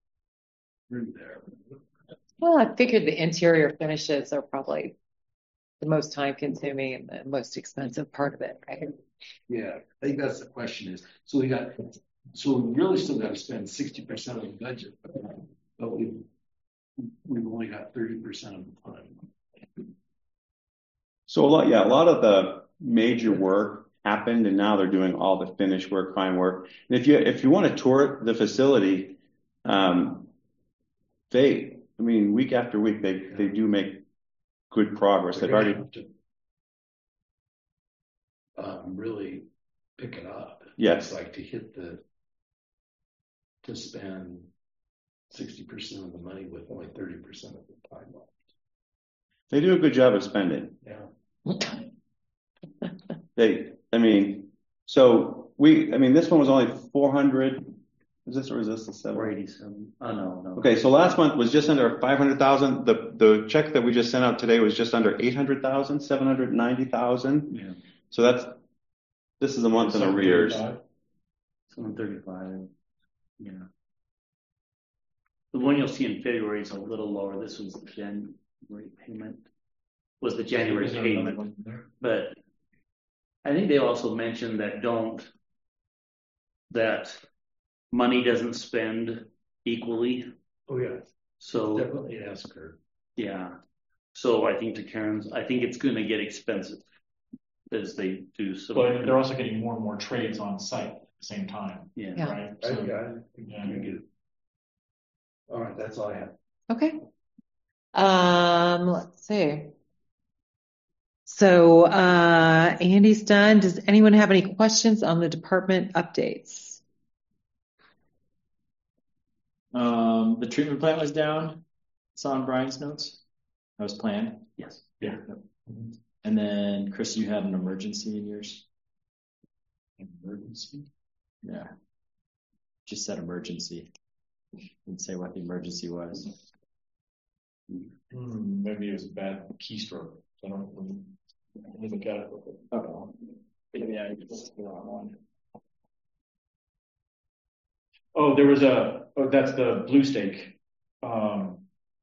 through there. Well, I figured the interior finishes are probably the most time consuming and the most expensive part of it, right? Yeah, I think that's the question is, so we got, so we really still got to spend sixty percent of the budget, but we, we've only got thirty percent of the time. So a lot, yeah, a lot of the major work happened, and now they're doing all the finish work, fine work. And if you if you want to tour the facility, um, they, I mean, week after week, they they do make good progress. They've already To, um, really pick it up. Yes. It's like to hit the, to spend sixty percent of the money with only thirty percent of the time left. they do a good job of spending. Yeah. They, I mean, so we, I mean, this one was only four hundred. Is this or is this the seven? Four eighty-seven. Oh, no, no. Okay, so last month was just under five hundred thousand. The the check that we just sent out today was just under eight hundred thousand, seven hundred ninety thousand. Yeah. So that's, this is a month in arrears. Seven thirty-five. Yeah. The one you'll see in February is a little lower. This was the January payment. Was the January Is there payment. another one there? But I think they also mentioned that don't, that money doesn't spend equally. Oh, yeah. So, Definitely an S curve. yeah. So I think to Karen's, I think it's going to get expensive as they do some. But they're also getting more and more trades on site at the same time, Yeah. Yeah. right? I So, got it. yeah. You get it. All right, that's all I have. Okay. Um, let's see. So, uh, Andy's done. Does anyone have any questions on the department updates? Um, the treatment plant was down. It's on Brian's notes. That was planned. Yes. Yeah. And then Chris, you had an emergency in yours. Emergency. Yeah. Just said emergency. Didn't say what the emergency was. Hmm, maybe it was a bad keystroke. I don't let me look at it. Okay. Yeah, I just the wrong one. Oh, there was a, oh, that's the blue stake. Um,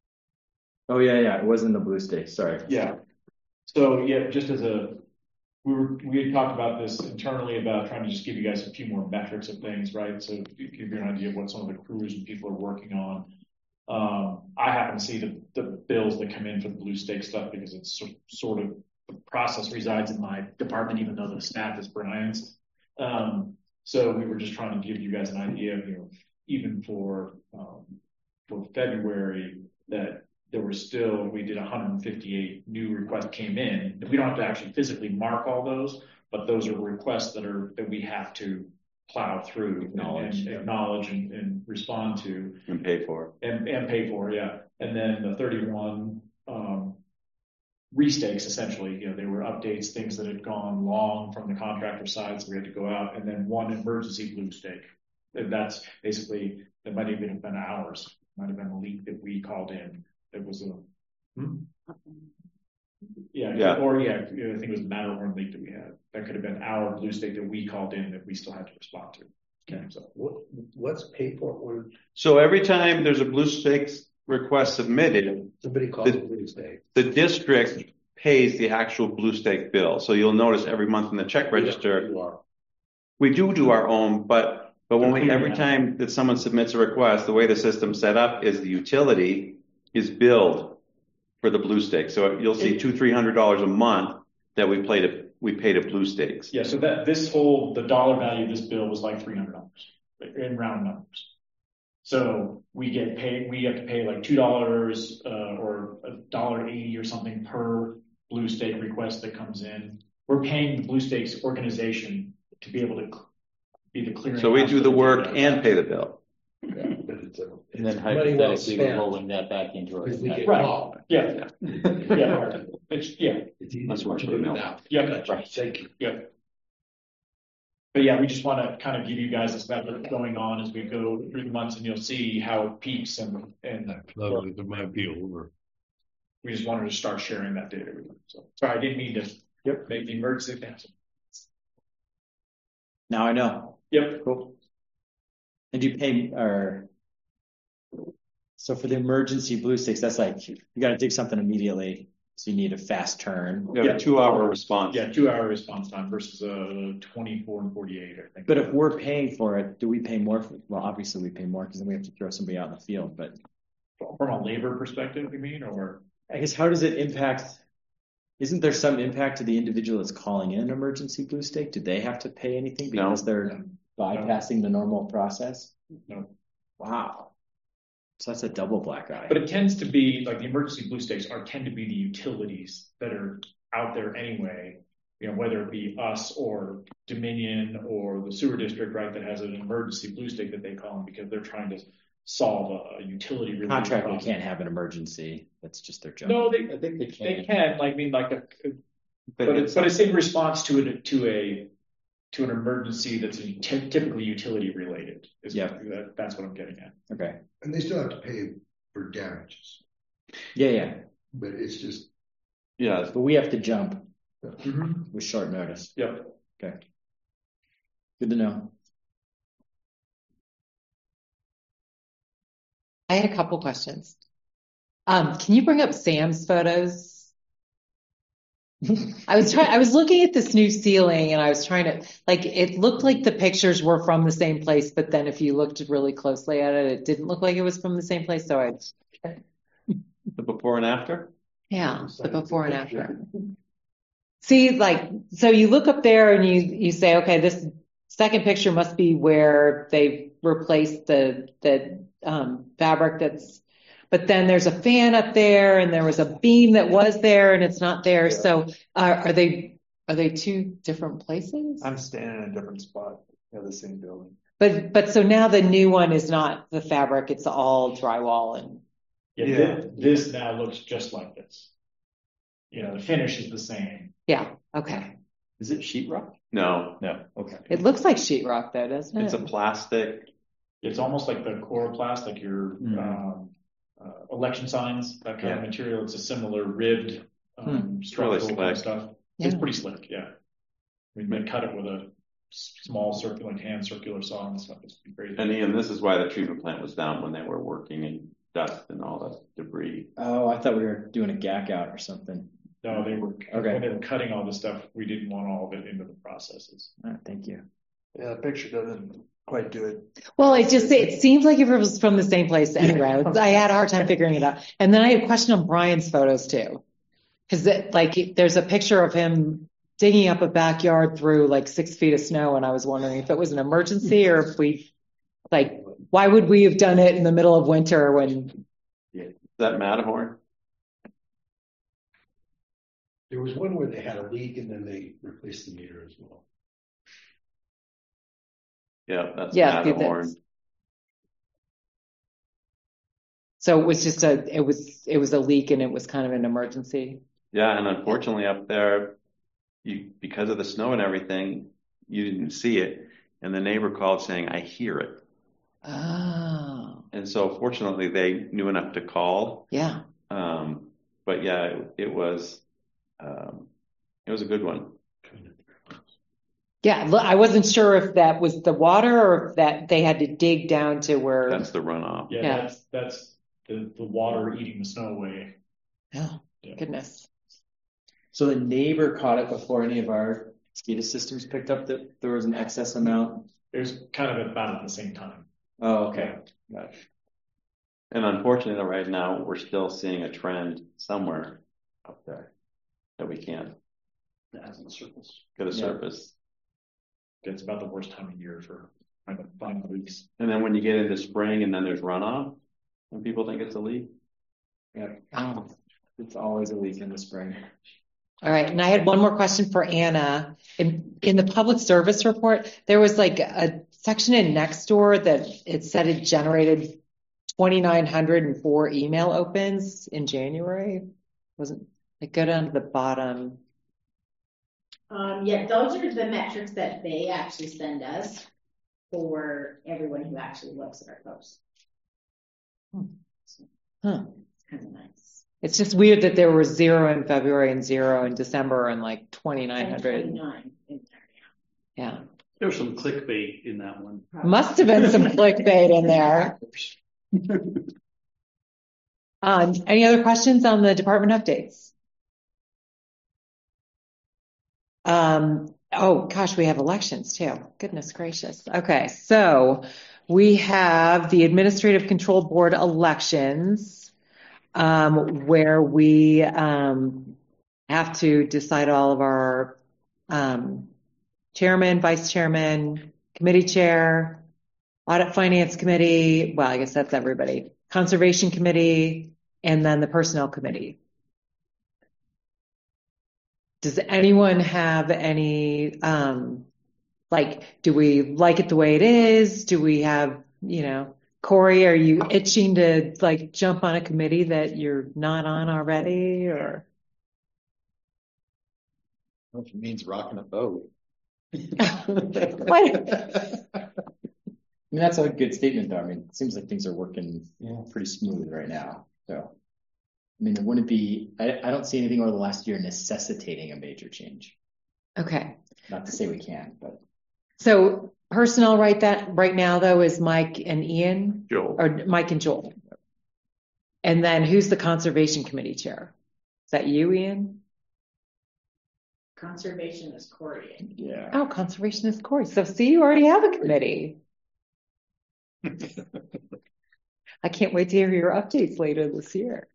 Oh yeah, yeah. It wasn't the blue stake. Sorry. yeah. So yeah, just as a, we were, we had talked about this internally about trying to just give you guys a few more metrics of things, right? So to give you an idea of what some of the crews and people are working on. Um, I happen to see the, the bills that come in for the blue stake stuff because it's so, sort of the process resides in my department, even though the staff is Brian's. Um, so we were just trying to give you guys an idea of, you know, even for, um, for February that there were still, we did one hundred fifty-eight new requests came in. We don't have to actually physically mark all those, but those are requests that are, that we have to plow through Acknowledge, and, yeah. acknowledge and, and respond to. And pay for it. And, and pay for, yeah. And then the thirty-one, um, restakes essentially, you know, they were updates, things that had gone long from the contractor side, so we had to go out, and then one emergency blue stake. And that's basically, it might even have been ours, might have been a leak that we called in. It was a, hmm? yeah, Yeah. or yeah, I think it was a Matterhorn leak that we had. That could have been our blue stake that we called in that we still had to respond to. Okay, so What, what's paid for when So every time there's a blue stakes request submitted, somebody calls The- a blue stake? the district pays the actual blue stake bill. So you'll notice every month in the check register, You are. we do do our own, but but when The we clearing every house. time that someone submits a request, the way the system's set up is the utility is billed for the blue stake. So you'll see two, three hundred dollars a month that we pay to we pay to blue stakes. yeah, so that this whole the dollar value of this bill was like three hundred dollars in round numbers. So we get paid, we have to pay like two dollars uh, or a dollar eighty or something per blue stake request that comes in. We're paying the blue stakes organization to be able to cl- be the clearing. So we house do for the work data. and pay the bill. But it's a, And then it's money well hypothetically, we're spent. rolling that back into our. Because we get Right. called. Yeah, yeah, it's, yeah, It's easy That's to what do we're it doing. now. Yeah. Gotcha. Right. Thank you. yeah. But yeah, we just want to kind of give you guys this method going on as we go through the months, and you'll see how it peaks and and Love it, it might be over. we just wanted to start sharing that data with you. So sorry, I didn't mean to yep, make the emergency announcement. Now I know. Yep. Cool. And do you pay or so for the emergency blue sticks? That's like you got to dig something immediately. So you need a fast turn. You have a two hour response. Yeah, two hour response time versus uh twenty-four and forty-eight, I think. But if we're paying for it, do we pay more? For, well, obviously we pay more because then we have to throw somebody out in the field. But From a labor perspective, you mean, or? I guess how does it impact? Isn't there some impact to the individual that's calling in an emergency blue stake? Do they have to pay anything because No. they're bypassing the normal process? No. Wow. So that's a double black eye. But it tends to be like the emergency blue stakes are tend to be the utilities that are out there anyway, you know, whether it be us or Dominion or the sewer district, right, that has an emergency blue stake that they call them because they're trying to solve a, a utility related Contractor problem. can't have an emergency. That's just their job. No, they I think they can. they can, like I mean like a But but it's- it's but it's in response to a to a to an emergency that's a, ty- typically utility related. Is Yeah. that, that's what I'm getting at. Okay. And they still have to pay for damages, Yeah, yeah. but it's just, Yeah. But we have to jump Mm-hmm. with short notice. Yep. Okay. Good to know. I had a couple questions. Um, can you bring up Sam's photos? I was trying, I was looking at this new ceiling and I was trying to, like, it looked like the pictures were from the same place, but then if you looked really closely at it, it didn't look like it was from the same place. So I, The before and after? yeah, the before and after. See, like, so you look up there and you, you say, okay, this second picture must be where they've replaced the, the, um, fabric that's, but then there's a fan up there and there was a beam that was there and it's not there. So are, are they, are they two different places? I'm standing in a different spot of the same building. But, but so now the new one is not the fabric, it's all drywall and, Yeah, Yeah. thi- this now looks just like this. You know, the finish is the same. yeah, okay. Is it sheetrock? No. No, okay. It looks like sheetrock though, doesn't it? It's a plastic. It's almost like the chloroplast, like your Mhm. um, uh, election signs, that kind of Yeah. material. It's a similar ribbed, um, structural Really kind of slick. stuff. It's Yeah. pretty slick, yeah. We may cut it with a s- small circular, like hand circular saw and stuff. It's pretty crazy. And Ian, this is why the treatment plant was down when they were working in dust and all that debris. Oh, I thought we were doing a gack out or something. No, they were, Okay. when they were cutting all this stuff, we didn't want all of it into the processes. All right, thank you. Yeah, the picture doesn't quite do it. Well, it just, it seems like if it was from the same place anyway. I had a hard time figuring it out. And then I had a question on Brian's photos too. Cause it, like, there's a picture of him digging up a backyard through like six feet of snow. And I was wondering if it was an emergency or if we, like, why would we have done it in the middle of winter when, Is that Matterhorn? There was one where they had a leak and then they replaced the meter as well. Yeah, that's yeah, Matterhorn. that's- so it was just a, it was, it was a leak and it was kind of an emergency. Yeah, and unfortunately up there, you because of the snow and everything, you didn't see it. And the neighbor called saying, "I hear it." Oh, And so fortunately they knew enough to call. yeah. Um, but yeah, it, it was um, it was a good one. Yeah, lo- I wasn't sure if that was the water or if that they had to dig down to where. That's the runoff. Yeah, Yeah. that's, that's the, the water eating the snow away. Oh, Yeah. goodness. So the neighbor caught it before any of our SCADA systems picked up that there was an excess amount. It was kind of about at the same time. Oh, okay. Got it. And unfortunately, right now we're still seeing a trend somewhere up there that we can't It hasn't surfaced. get a Yeah. surface. It's about the worst time of year for trying to find leaks. And then when you get into spring and then there's runoff, and people think it's a leak. Yeah. Oh. It's always a leak in the spring. All right. And I had one more question for Anna. In, in the public service report, there was like a section in Nextdoor that it said it generated two thousand nine hundred four email opens in January. Wasn't like go down to the bottom. Um, yeah, those are the metrics that they actually send us for everyone who actually looks at our posts. Huh. It's kind of nice. It's just weird that there was zero in February and zero in December and like twenty-nine And hundred. twenty-nine in there. Yeah. There was some clickbait in that one. Must have been some clickbait in there. Um, any other questions on the department updates? Um, oh gosh, we have elections too. Goodness gracious. Okay, so we have the Administrative Control Board elections, um, where we um, have to decide all of our um, chairman, vice chairman, committee chair, audit finance committee. Well, I guess that's everybody. Conservation committee, and then the personnel committee. Does anyone have any, um, like, do we like it the way it is? Do we have, you know, Corey, are you itching to like jump on a committee that you're not on already, or? Well, if it means rocking a boat. What? I mean, that's a good statement, though. I mean, it seems like things are working yeah. pretty smooth right now. So, I mean, it wouldn't be, I, I don't see anything over the last year necessitating a major change. Okay. Not to say we can't, but. So personnel right that right now though is Mike and Ian, Joel, or Mike and Joel. And then who's the conservation committee chair? Is that you, Ian? Conservation is Corey. Yeah. Oh, conservation is Corey. So see, you already have a committee. I can't wait to hear your updates later this year.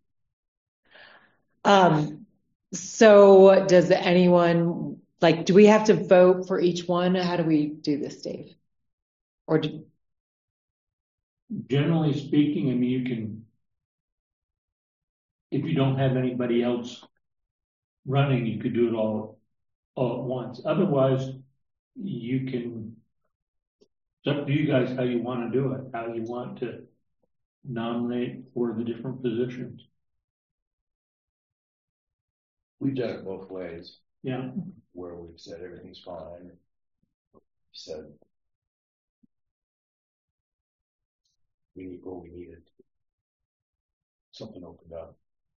Um, so does anyone, like, do we have to vote for each one? How do we do this, Dave? Or do... Generally speaking, I mean, you can, if you don't have anybody else running, you could do it all, all at once. Otherwise, you can, it's up to you guys how you want to do it, how you want to nominate for the different positions. We've done it both ways. Yeah. Where we've said everything's fine. We said we need what we needed. Something opened up.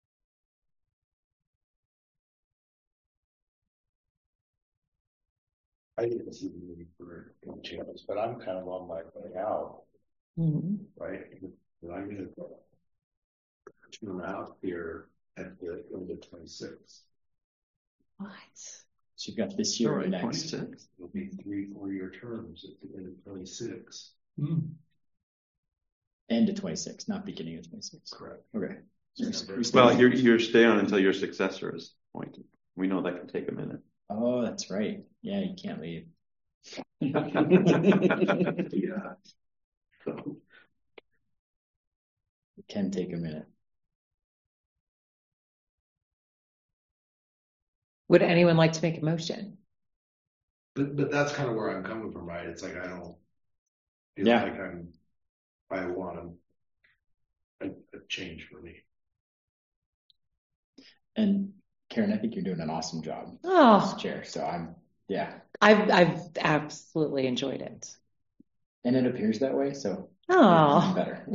I didn't see the need for any changes, but I'm kind of on my way out. Mm-hmm. Right? And I'm going to tune out here at the end of twenty-six. What? So you've got this year and next. twenty-six. It'll be three, four year terms at the end of twenty-six. Mm. End of twenty-six, not beginning of twenty-six. Correct. Okay. So well, you're, you're stay on until your successor is appointed. We know that can take a minute. Oh, that's right. Yeah, you can't leave. Yeah. So. It can take a minute. Would anyone like to make a motion? But but that's kind of where I'm coming from, right? It's like I don't feel yeah. like I'm I want a, a change for me. And Karen, I think you're doing an awesome job oh. as chair. So I'm yeah. I've I've absolutely enjoyed it. And it appears that way, so oh better.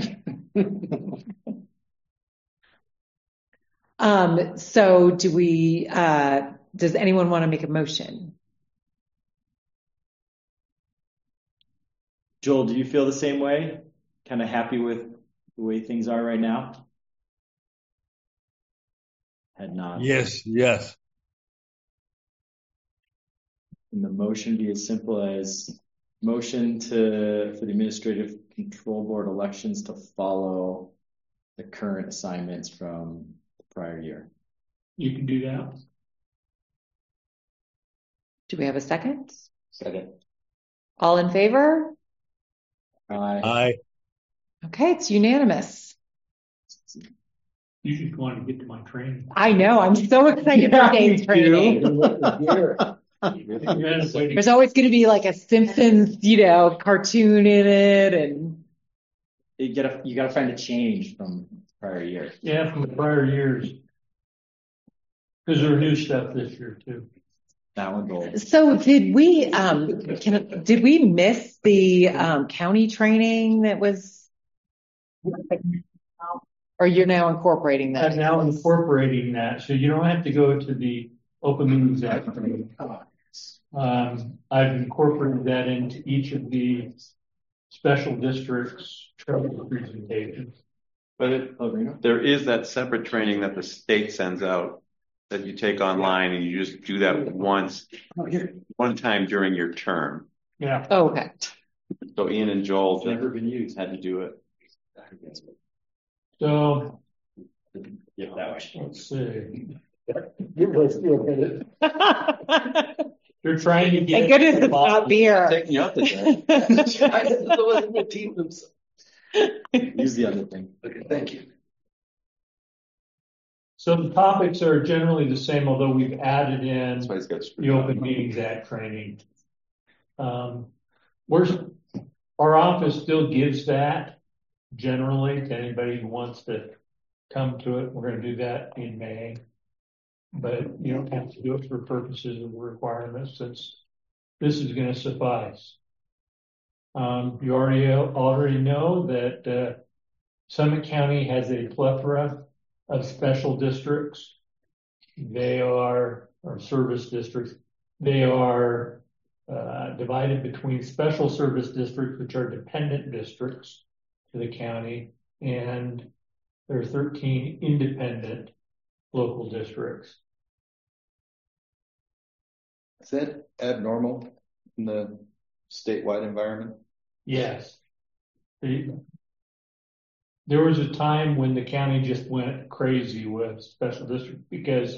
um so do we uh does anyone want to make a motion? Joel, do you feel the same way? Kind of happy with the way things are right now? Head nod. Yes, yes. And the motion be as simple as motion to for the Administrative Control Board elections to follow the current assignments from the prior year. You can do that. Do we have a second? Second. All in favor? Aye. Aye. Okay, it's unanimous. You just want to get to my training. I know. I'm so excited yeah, for Dave's training. There's always going to be like a Simpsons, you know, cartoon in it, and you gotta you gotta find a change from prior year. Yeah, from the prior years, because there are new stuff this year too. That one goal. So did we? Um, can did we miss the um, county training that was? Or you're now incorporating that? I'm now incorporating that, so you don't have to go to the Open Meetings Act. Um, I've incorporated that into each of the special districts training presentations. But it, there is that separate training that the state sends out that you take online, and you just do that once, one time during your term. Yeah. Oh, okay. So Ian and Joel It's never been used. had to do it. So Yeah, that way. let's see. You guys feel good. They're trying to get. Thank goodness it's not beer. Taking you out the Use the other thing. Okay, thank you. So the topics are generally the same, although we've added in That's why he's got the Open Meetings Act training. Um, we're, our office still gives that generally to anybody who wants to come to it. We're going to do that in May, but you don't have to do it for purposes of requirements, since this is going to suffice. Um, you already already know that uh, Summit County has a plethora of special districts. They are, or service districts. They are uh, divided between special service districts, which are dependent districts to the county, and there are thirteen independent local districts. Is that abnormal in the statewide environment? Yes. The, there was a time when the county just went crazy with special districts because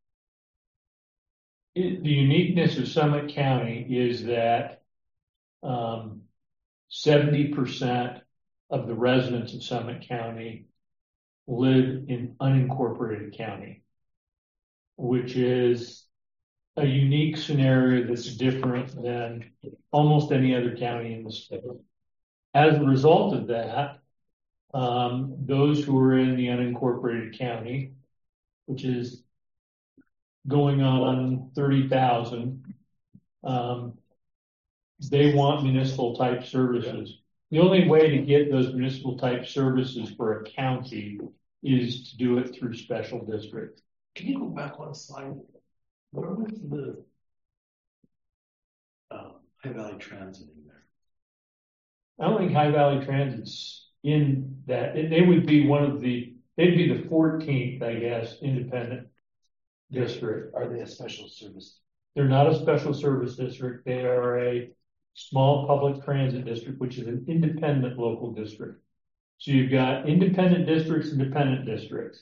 it, the uniqueness of Summit County is that um, seventy percent of the residents of Summit County live in unincorporated county, which is a unique scenario that's different than almost any other county in the state. As a result of that, um, those who are in the unincorporated county, which is going on thirty thousand, um, they want municipal type services. The only way to get those municipal type services for a county is to do it through special districts. Can you go back one slide? Where was the um, High Valley Transit in there? I don't think High Valley Transit's in that. They would be one of the, they'd be the fourteenth, I guess, independent district. Are they a special service? They're not a special service district. They are a small public transit district, which is an independent local district. So you've got independent districts and dependent districts.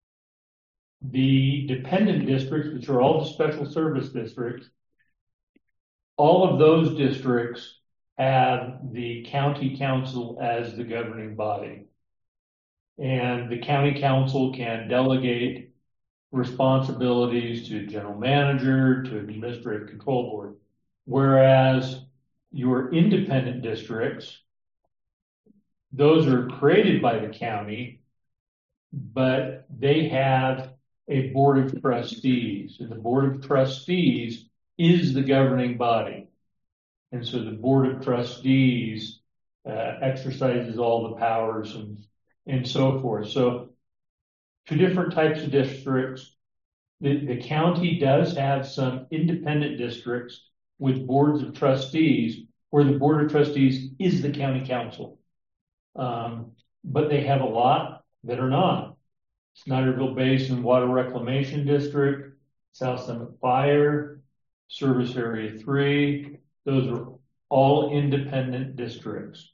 The dependent districts, which are all the special service districts, all of those districts have the county council as the governing body. And the county council can delegate responsibilities to general manager, to administrative control board. Whereas your independent districts, those are created by the county, but they have a board of trustees, and the board of trustees is the governing body. And so the board of trustees uh, exercises all the powers and, and so forth. So two different types of districts. The, the county does have some independent districts with boards of trustees, where the board of trustees is the county council. Um, but they have a lot that are not. Snyderville Basin Water Reclamation District, South Summit Fire, Service Area three, those are all independent districts.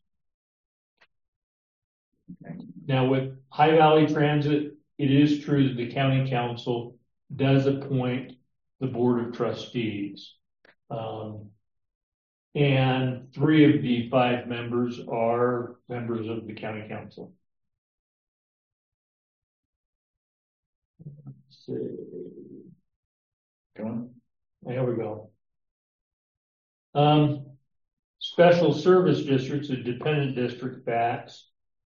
Now with High Valley Transit, it is true that the county council does appoint the board of trustees. Um, and three of the five members are members of the county council. Let's see. Go on. There we go. Um, special service districts and dependent district facts.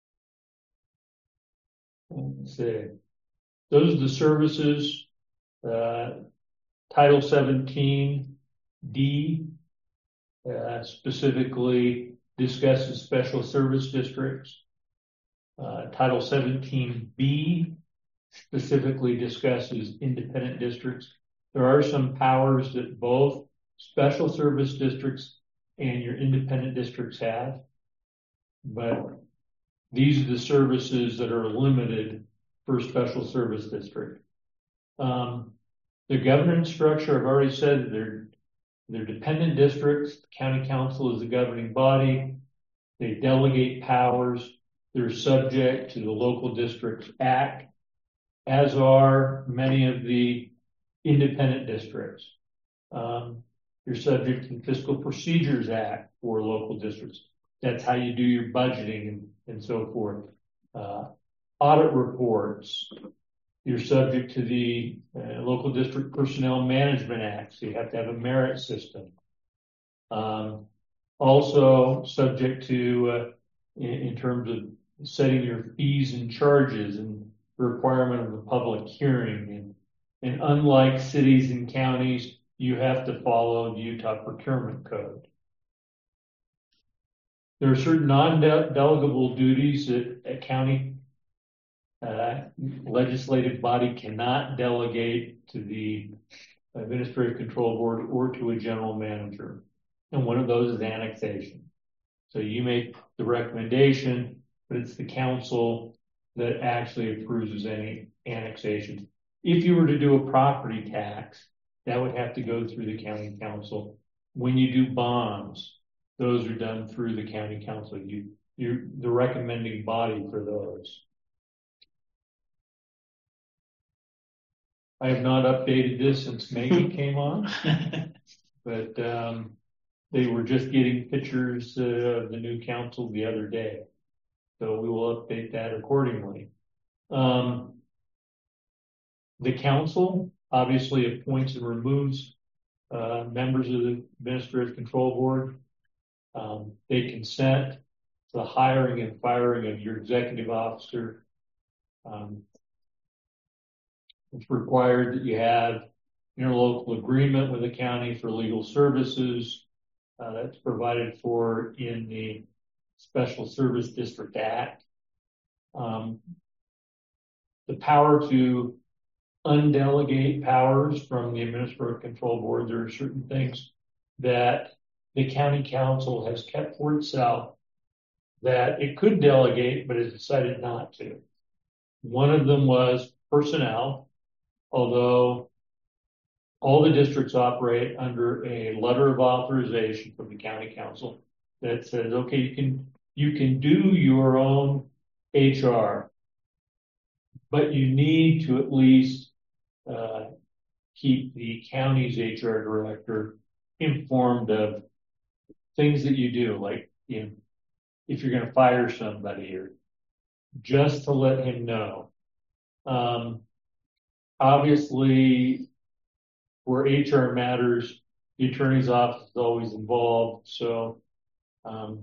Let's see. Those are the services. Uh, Title seventeen D uh, specifically discusses special service districts. Uh, Title seventeen B specifically discusses independent districts. There are some powers that both special service districts and your independent districts have, but these are the services that are limited for a special service district. Um, The governance structure, I've already said that they're, they're dependent districts. The county council is the governing body. They delegate powers. They're subject to the Local Districts Act, as are many of the independent districts. Um, you're subject to the Fiscal Procedures Act for local districts. That's how you do your budgeting and, and so forth. Uh, audit reports. You're subject to the uh, Local District Personnel Management Act, so you have to have a merit system. Um, also subject to, uh, in, in terms of setting your fees and charges and the requirement of a public hearing. And, and unlike cities and counties, you have to follow the Utah Procurement Code. There are certain non-delegable duties that a county uh, legislative body cannot delegate to the Administrative Control Board or to a general manager. And one of those is annexation. So you make the recommendation, but it's the council that actually approves any annexation. If you were to do a property tax, that would have to go through the county council. When you do bonds, those are done through the county council. You, you're the recommending body for those. I have not updated this since Maggie came on, but um, they were just getting pictures uh, of the new council the other day. So we will update that accordingly. Um, the council obviously appoints and removes uh, members of the Administrative Control Board. Um, they consent to the hiring and firing of your executive officer. Um, it's required that you have interlocal agreement with the county for legal services. Uh, that's provided for in the Special Service District Act. Um, the power to undelegate powers from the Administrative Control Board. There are certain things that the county council has kept for itself that it could delegate, but has decided not to. One of them was personnel, although all the districts operate under a letter of authorization from the county council that says, okay, you can, you can do your own H R, but you need to at least uh, keep the county's H R director informed of things that you do, like, you know, if you're going to fire somebody, or just to let him know. Um, obviously, where H R matters, the attorney's office is always involved, so um,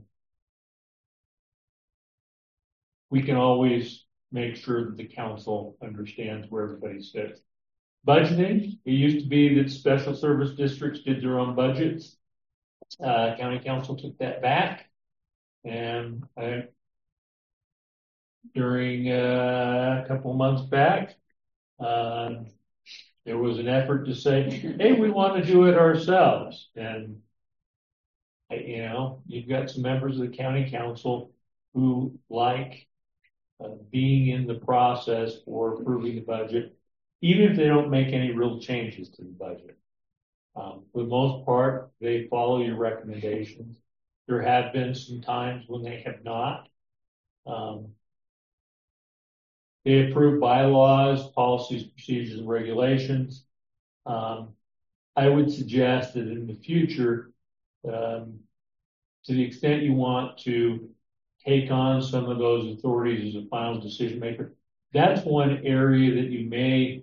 we can always make sure that the council understands where everybody sits. Budgeting, it used to be that special service districts did their own budgets. Uh, county council took that back, and I, during uh, a couple of months back, uh, there was an effort to say, hey, we want to do it ourselves. And, you know, you've got some members of the county council who like uh, being in the process for approving the budget, even if they don't make any real changes to the budget. Um, for the most part, they follow your recommendations. There have been some times when they have not. Um, they approve bylaws, policies, procedures, and regulations. Um, I would suggest that in the future, um, to the extent you want to take on some of those authorities as a final decision maker, that's one area that you may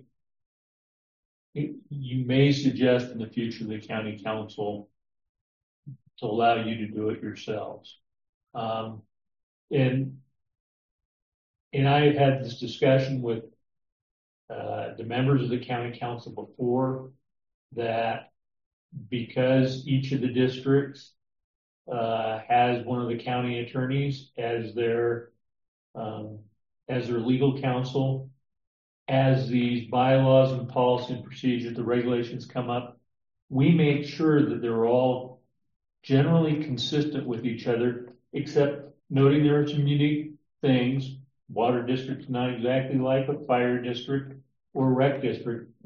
you may suggest in the future the county council to allow you to do it yourselves. Um, and and I have had this discussion with uh, the members of the county council before, that because each of the districts uh, has one of the county attorneys as their um, as their legal counsel, as these bylaws and policy and procedures, the regulations come up, we make sure that they're all generally consistent with each other, except noting there are some unique things. Water district's not exactly like a fire district or rec district.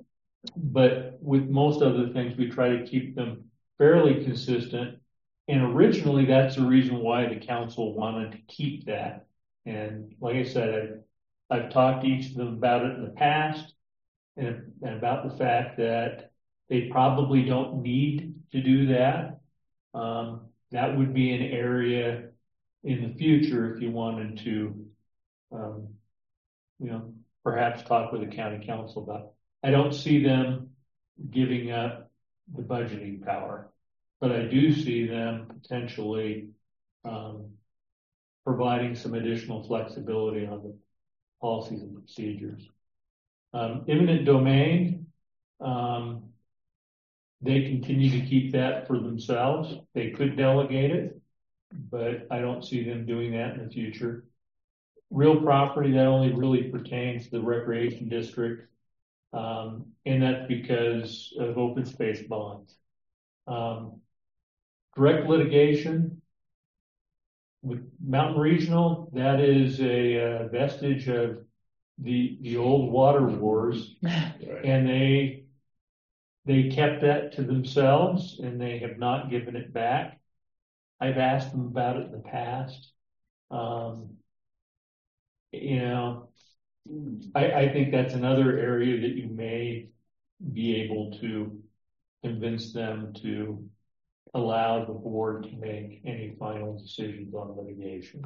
but with most other things, we try to keep them fairly consistent. And originally, that's the reason why the council wanted to keep that. And like I said, I've, I've talked to each of them about it in the past, and, and about the fact that they probably don't need to do that. Um, that would be an area in the future if you wanted to, um, you know, perhaps talk with the county council about. I don't see them giving up the budgeting power, but I do see them potentially um, providing some additional flexibility on the policies and procedures. Um, eminent domain, um, they continue to keep that for themselves. They could delegate it, but I don't see them doing that in the future. Real property, that only really pertains to the recreation district, um, and that's because of open space bonds. Um, direct litigation with Mountain Regional, that is a uh, vestige of the the old water wars, right. And they they kept that to themselves, and they have not given it back. I've asked them about it in the past. Um, you know, I, I think that's another area that you may be able to convince them to allow the board to make any final decisions on litigation.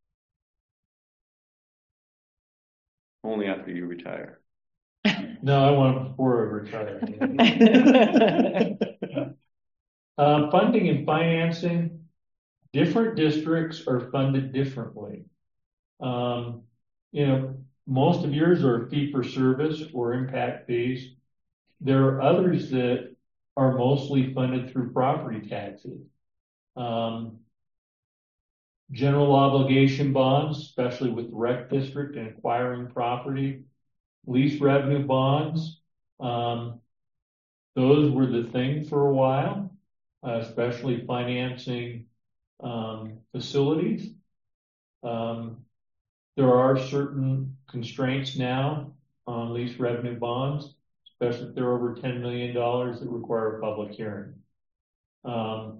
Only after you retire. No, I want it before I retire. uh, funding and financing. Different districts are funded differently. Um, you know, most of yours are fee for service or impact fees. There are others that are mostly funded through property taxes. Um, general obligation bonds, especially with the rec district and acquiring property. Lease revenue bonds, um, those were the thing for a while, uh, especially financing um, facilities. Um, there are certain constraints now on lease revenue bonds, especially if they're over ten million dollars that require a public hearing. Um,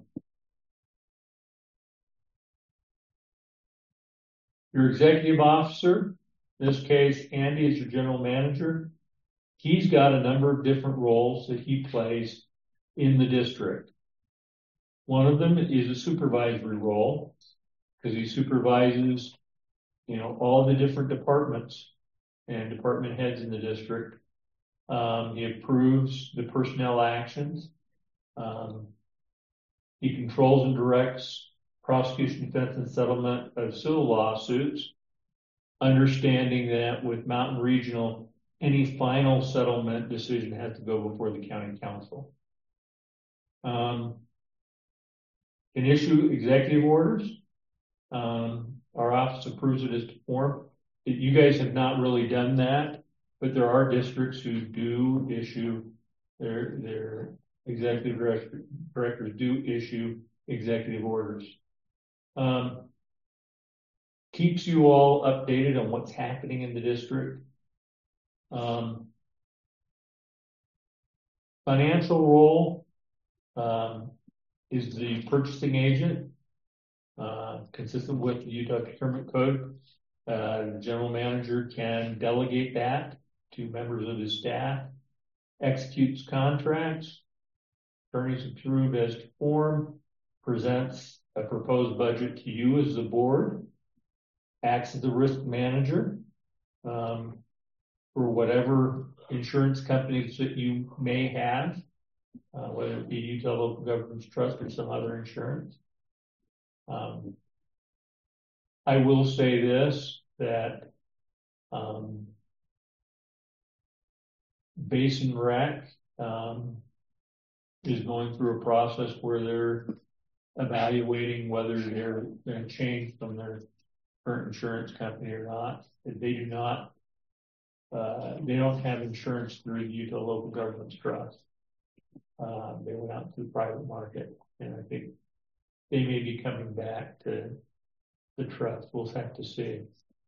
your executive officer, in this case, Andy is your general manager. He's got a number of different roles that he plays in the district. One of them is a supervisory role because he supervises, you know, all the different departments and department heads in the district. Um, he approves the personnel actions. Um, he controls and directs prosecution, defense, and settlement of civil lawsuits. Understanding that with Mountain Regional, any final settlement decision has to go before the county council. Um, can issue executive orders. Um, our office approves it as to form. You guys have not really done that, but there are districts who do issue their their executive director, directors do issue executive orders. Um, keeps you all updated on what's happening in the district. Um, financial role um, is the purchasing agent, uh, consistent with the Utah Procurement Code. Uh, the general manager can delegate that to members of his staff, executes contracts, attorneys approve as to form, presents a proposed budget to you as the board, acts as a risk manager um, for whatever insurance companies that you may have, uh, whether it be Utah Local Governments Trust or some other insurance. Um, I will say this, that um, Basin Rec um, is going through a process where they're evaluating whether they're going to change from their current insurance company or not. If they do not, uh, they don't have insurance through the Utah Local Governments Trust. Uh, they went out to the private market, and I think they may be coming back to the trust. We'll have to see.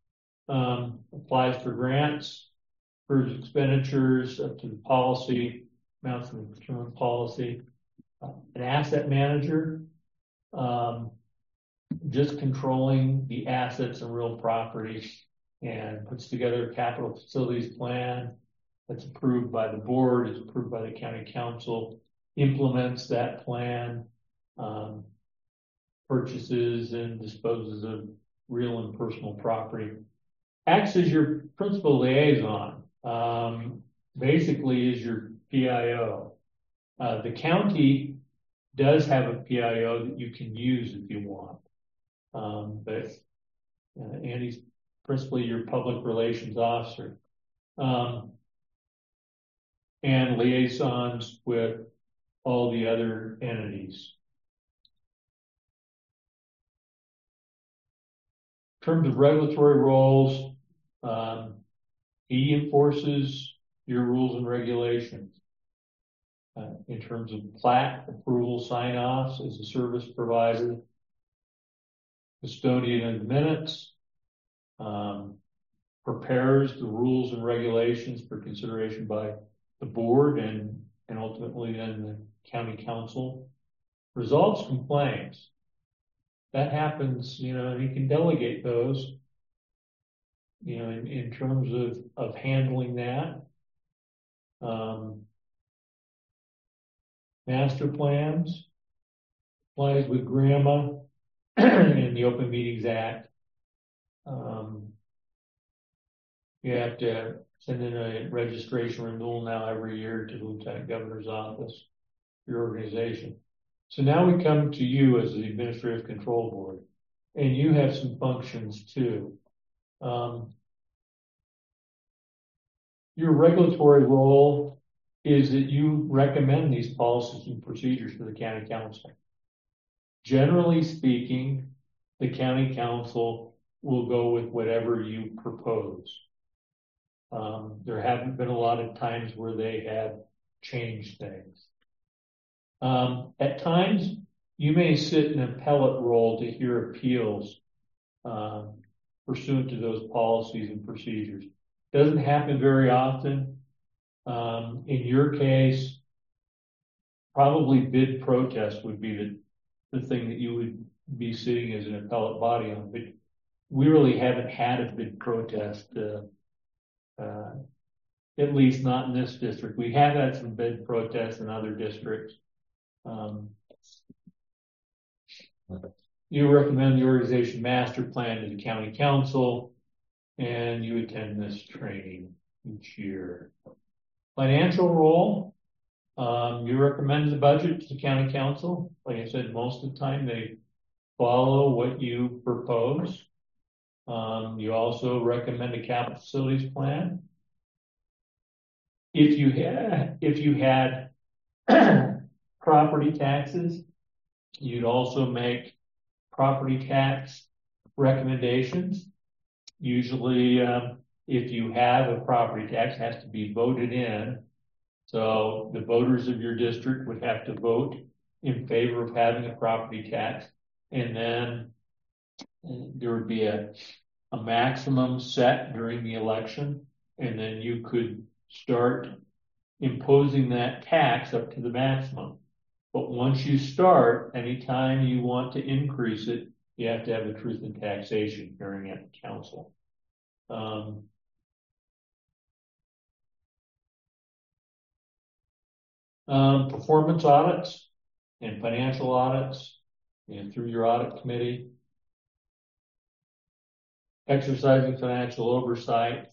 Um, applies for grants, approves expenditures up to the policy amounts of procurement policy. Uh, an asset manager, um, just controlling the assets and real property, and puts together a capital facilities plan that's approved by the board, is approved by the county council, implements that plan, um, purchases and disposes of real and personal property, acts as your principal liaison, um, basically is your P I O. Uh, the county does have a P I O that you can use if you want. Um, but uh, Andy's principally your public relations officer. Um, and liaisons with all the other entities. In terms of regulatory roles, um, he enforces your rules and regulations. Uh, in terms of plat approval sign-offs as a service provider, custodian of the minutes, um, prepares the rules and regulations for consideration by the board and, and ultimately then the county council, resolves complaints. That happens, you know, and you can delegate those, you know, in, in terms of, of handling that. Um, master plans, applies with grandma in the Open Meetings Act. Um, you have to send in a registration renewal now every year to the Lieutenant Governor's office, your organization. So now we come to you as the Administrative Control Board, and you have some functions too. Um, your regulatory role is that you recommend these policies and procedures to the county council. Generally speaking, the county council will go with whatever you propose. Um, there haven't been a lot of times where they have changed things. Um, at times, you may sit in an appellate role to hear appeals um, pursuant to those policies and procedures. Doesn't happen very often. Um, in your case, probably bid protest would be the, the thing that you would be sitting as an appellate body on, but we really haven't had a bid protest, uh, uh, at least not in this district. We have had some bid protests in other districts. Um, you recommend the organization master plan to the county council, and you attend this training each year. Financial role, um, you recommend the budget to the county council. Like I said, most of the time they follow what you propose. Um, you also recommend a capital facilities plan. If you had, if you had property taxes, you'd also make property tax recommendations. Usually, um, if you have a property tax, it has to be voted in. So the voters of your district would have to vote in favor of having a property tax. And then there would be a, a maximum set during the election. And then you could start imposing that tax up to the maximum. But once you start, anytime you want to increase it, you have to have the truth in taxation hearing at the council. Um, um, performance audits and financial audits, and through your audit committee, exercising financial oversight,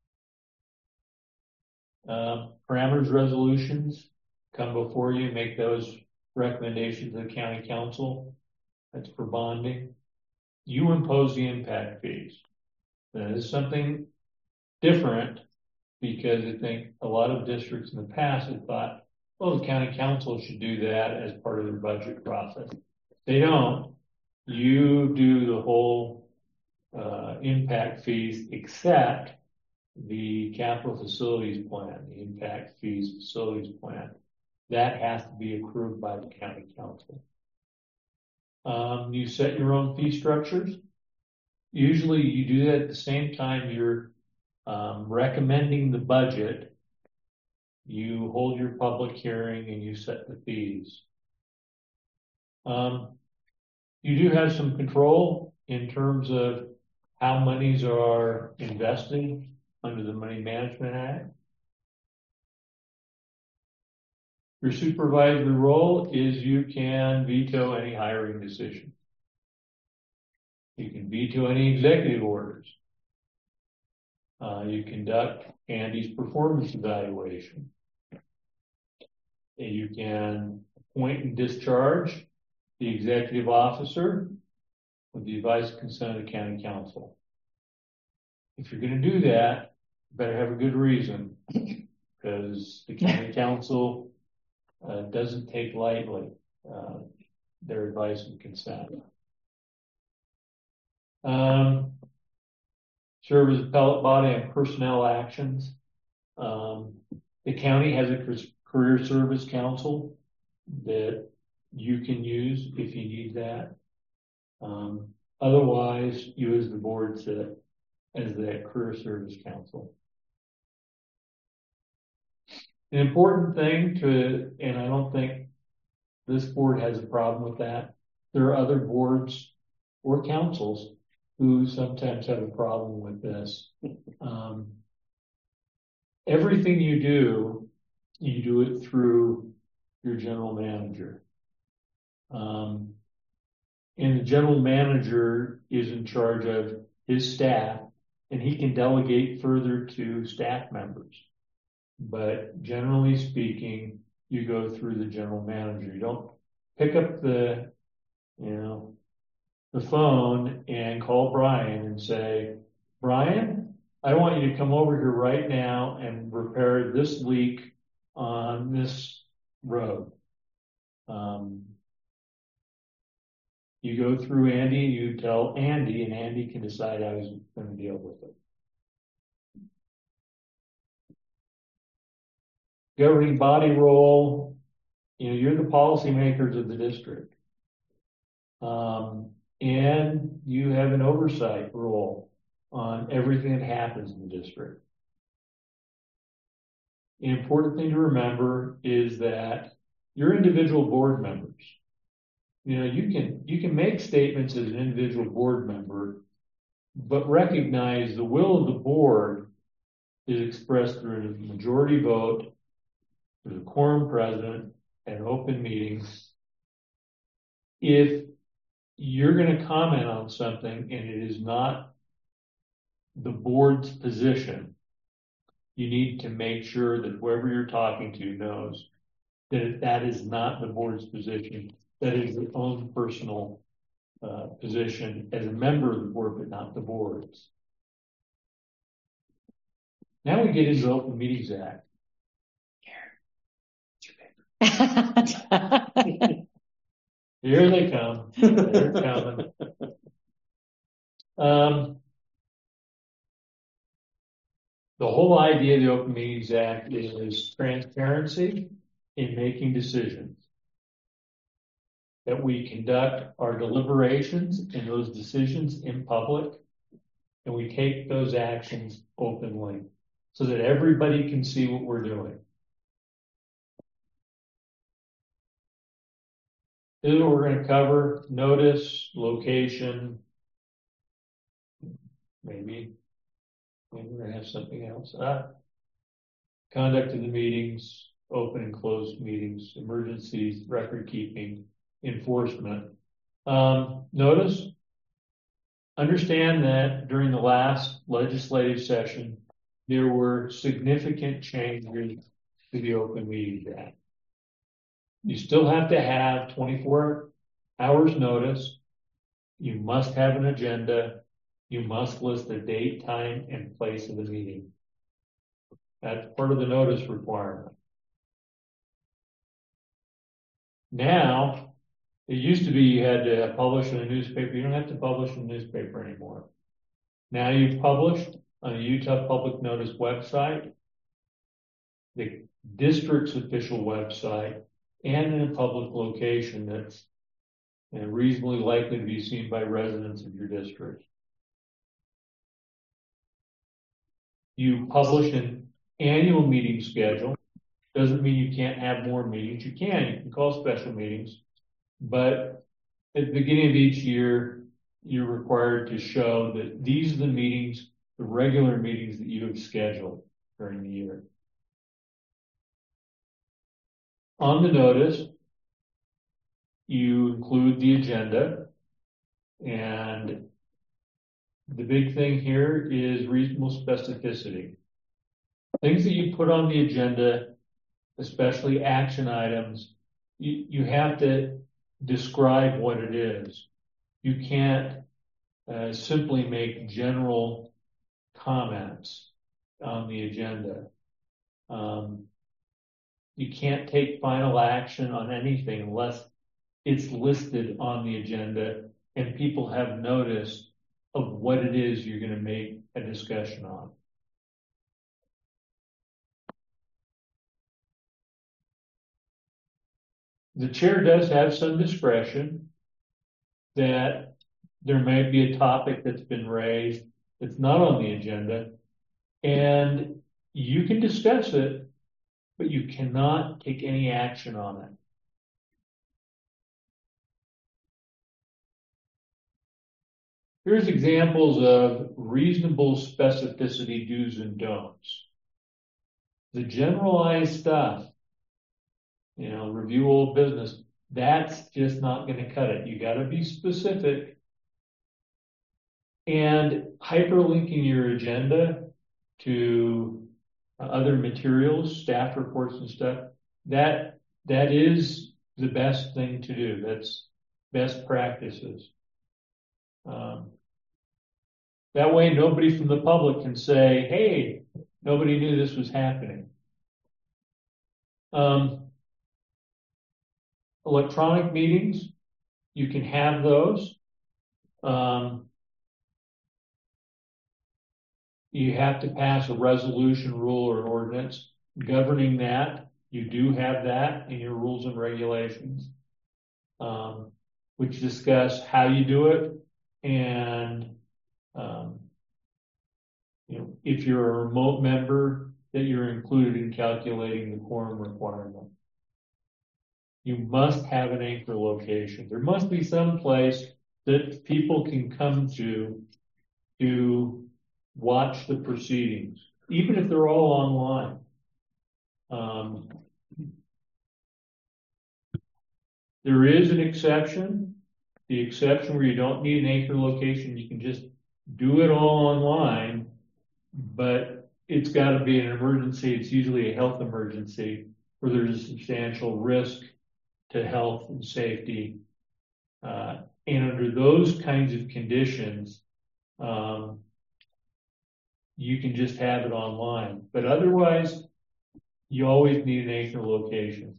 uh, parameters resolutions come before you, make those recommendations to the county council. That's for bonding. You impose the impact fees. That is something different because I think a lot of districts in the past have thought, well, the county council should do that as part of their budget process. They don't. You do the whole uh, impact fees except the capital facilities plan, the impact fees facilities plan. That has to be approved by the county council. Um, you set your own fee structures. Usually you do that at the same time you're um, recommending the budget you hold your public hearing, and you set the fees. Um, you do have some control in terms of how monies are invested under the Money Management Act. Your supervisory role is you can veto any hiring decision. You can veto any executive orders. Uh, you conduct Andy's performance evaluation. And you can appoint and discharge the executive officer with the advice and consent of the county council. If you're going to do that, you better have a good reason, because the county council uh, doesn't take lightly uh, their advice and consent. Um, serve as appellate body on personnel actions. Um, the county has a career service council that you can use if you need that. Um, otherwise, you as the board sit as that career service council. An important thing to, and I don't think this board has a problem with that, there are other boards or councils who sometimes have a problem with this. Um, everything you do, you do it through your general manager. Um, and the general manager is in charge of his staff, and he can delegate further to staff members. But generally speaking, you go through the general manager. You don't pick up the, you know, the phone and call Brian and say, Brian, I want you to come over here right now and repair this leak on this road. Um, you go through Andy, you tell Andy, and Andy can decide how he's going to deal with it. Governing body role, you know, you're the policymakers of the district. Um, and you have an oversight role on everything that happens in the district. The important thing to remember is that your individual board members, you know, you can, you can make statements as an individual board member, but recognize the will of the board is expressed through a majority vote, through the quorum present, and open meetings. If you're going to comment on something and it is not the board's position, you need to make sure that whoever you're talking to knows that that is not the board's position. That is your own personal uh, position as a member of the board, but not the board's. Now we get into the Open Meetings Act. Here they come. They're coming. Um, the whole idea of the Open Meetings Act is transparency in making decisions. That we conduct our deliberations and those decisions in public, and we take those actions openly so that everybody can see what we're doing. This is what we're going to cover: notice, location, maybe, maybe we're going to have something else. Ah, conduct of the meetings, open and closed meetings, emergencies, record keeping, enforcement. Um, notice, understand that during the last legislative session, there were significant changes to the Open Meetings Act. You still have to have twenty-four hours notice. You must have an agenda. You must list the date, time, and place of the meeting. That's part of the notice requirement. Now, it used to be you had to publish in a newspaper. You don't have to publish in a newspaper anymore. Now you've published on the Utah Public Notice website, the district's official website, and in a public location that's, you know, reasonably likely to be seen by residents of your district. You publish an annual meeting schedule. Doesn't mean you can't have more meetings. You can, you can call special meetings, but at the beginning of each year, you're required to show that these are the meetings, the regular meetings that you have scheduled during the year. On the notice, you include the agenda, and the big thing here is reasonable specificity. Things that you put on the agenda, especially action items, you, you have to describe what it is. You can't uh, simply make general comments on the agenda. Um, you can't take final action on anything unless it's listed on the agenda and people have notice of what it is you're going to make a discussion on. The chair does have some discretion that there may be a topic that's been raised that's not on the agenda, and you can discuss it, but you cannot take any action on it. Here's examples of reasonable specificity do's and don'ts. The generalized stuff, you know, review old business, that's just not going to cut it. You got to be specific. And hyperlinking your agenda to other materials, staff reports and stuff, that that is the best thing to do. That's best practices. Um, that way nobody from the public can say, hey, nobody knew this was happening. Um, electronic meetings, you can have those. Um, you have to pass a resolution, rule, or ordinance governing that. You do have that in your rules and regulations, um, which discuss how you do it. And, um, you know, if you're a remote member, that you're included in calculating the quorum requirement. You must have an anchor location. There must be some place that people can come to to watch the proceedings, even if they're all online. Um, there is an exception. The exception where you don't need an anchor location, you can just do it all online, but it's got to be an emergency. It's usually a health emergency where there's a substantial risk to health and safety. Uh, and under those kinds of conditions, um, you can just have it online. But otherwise, you always need an anchor location.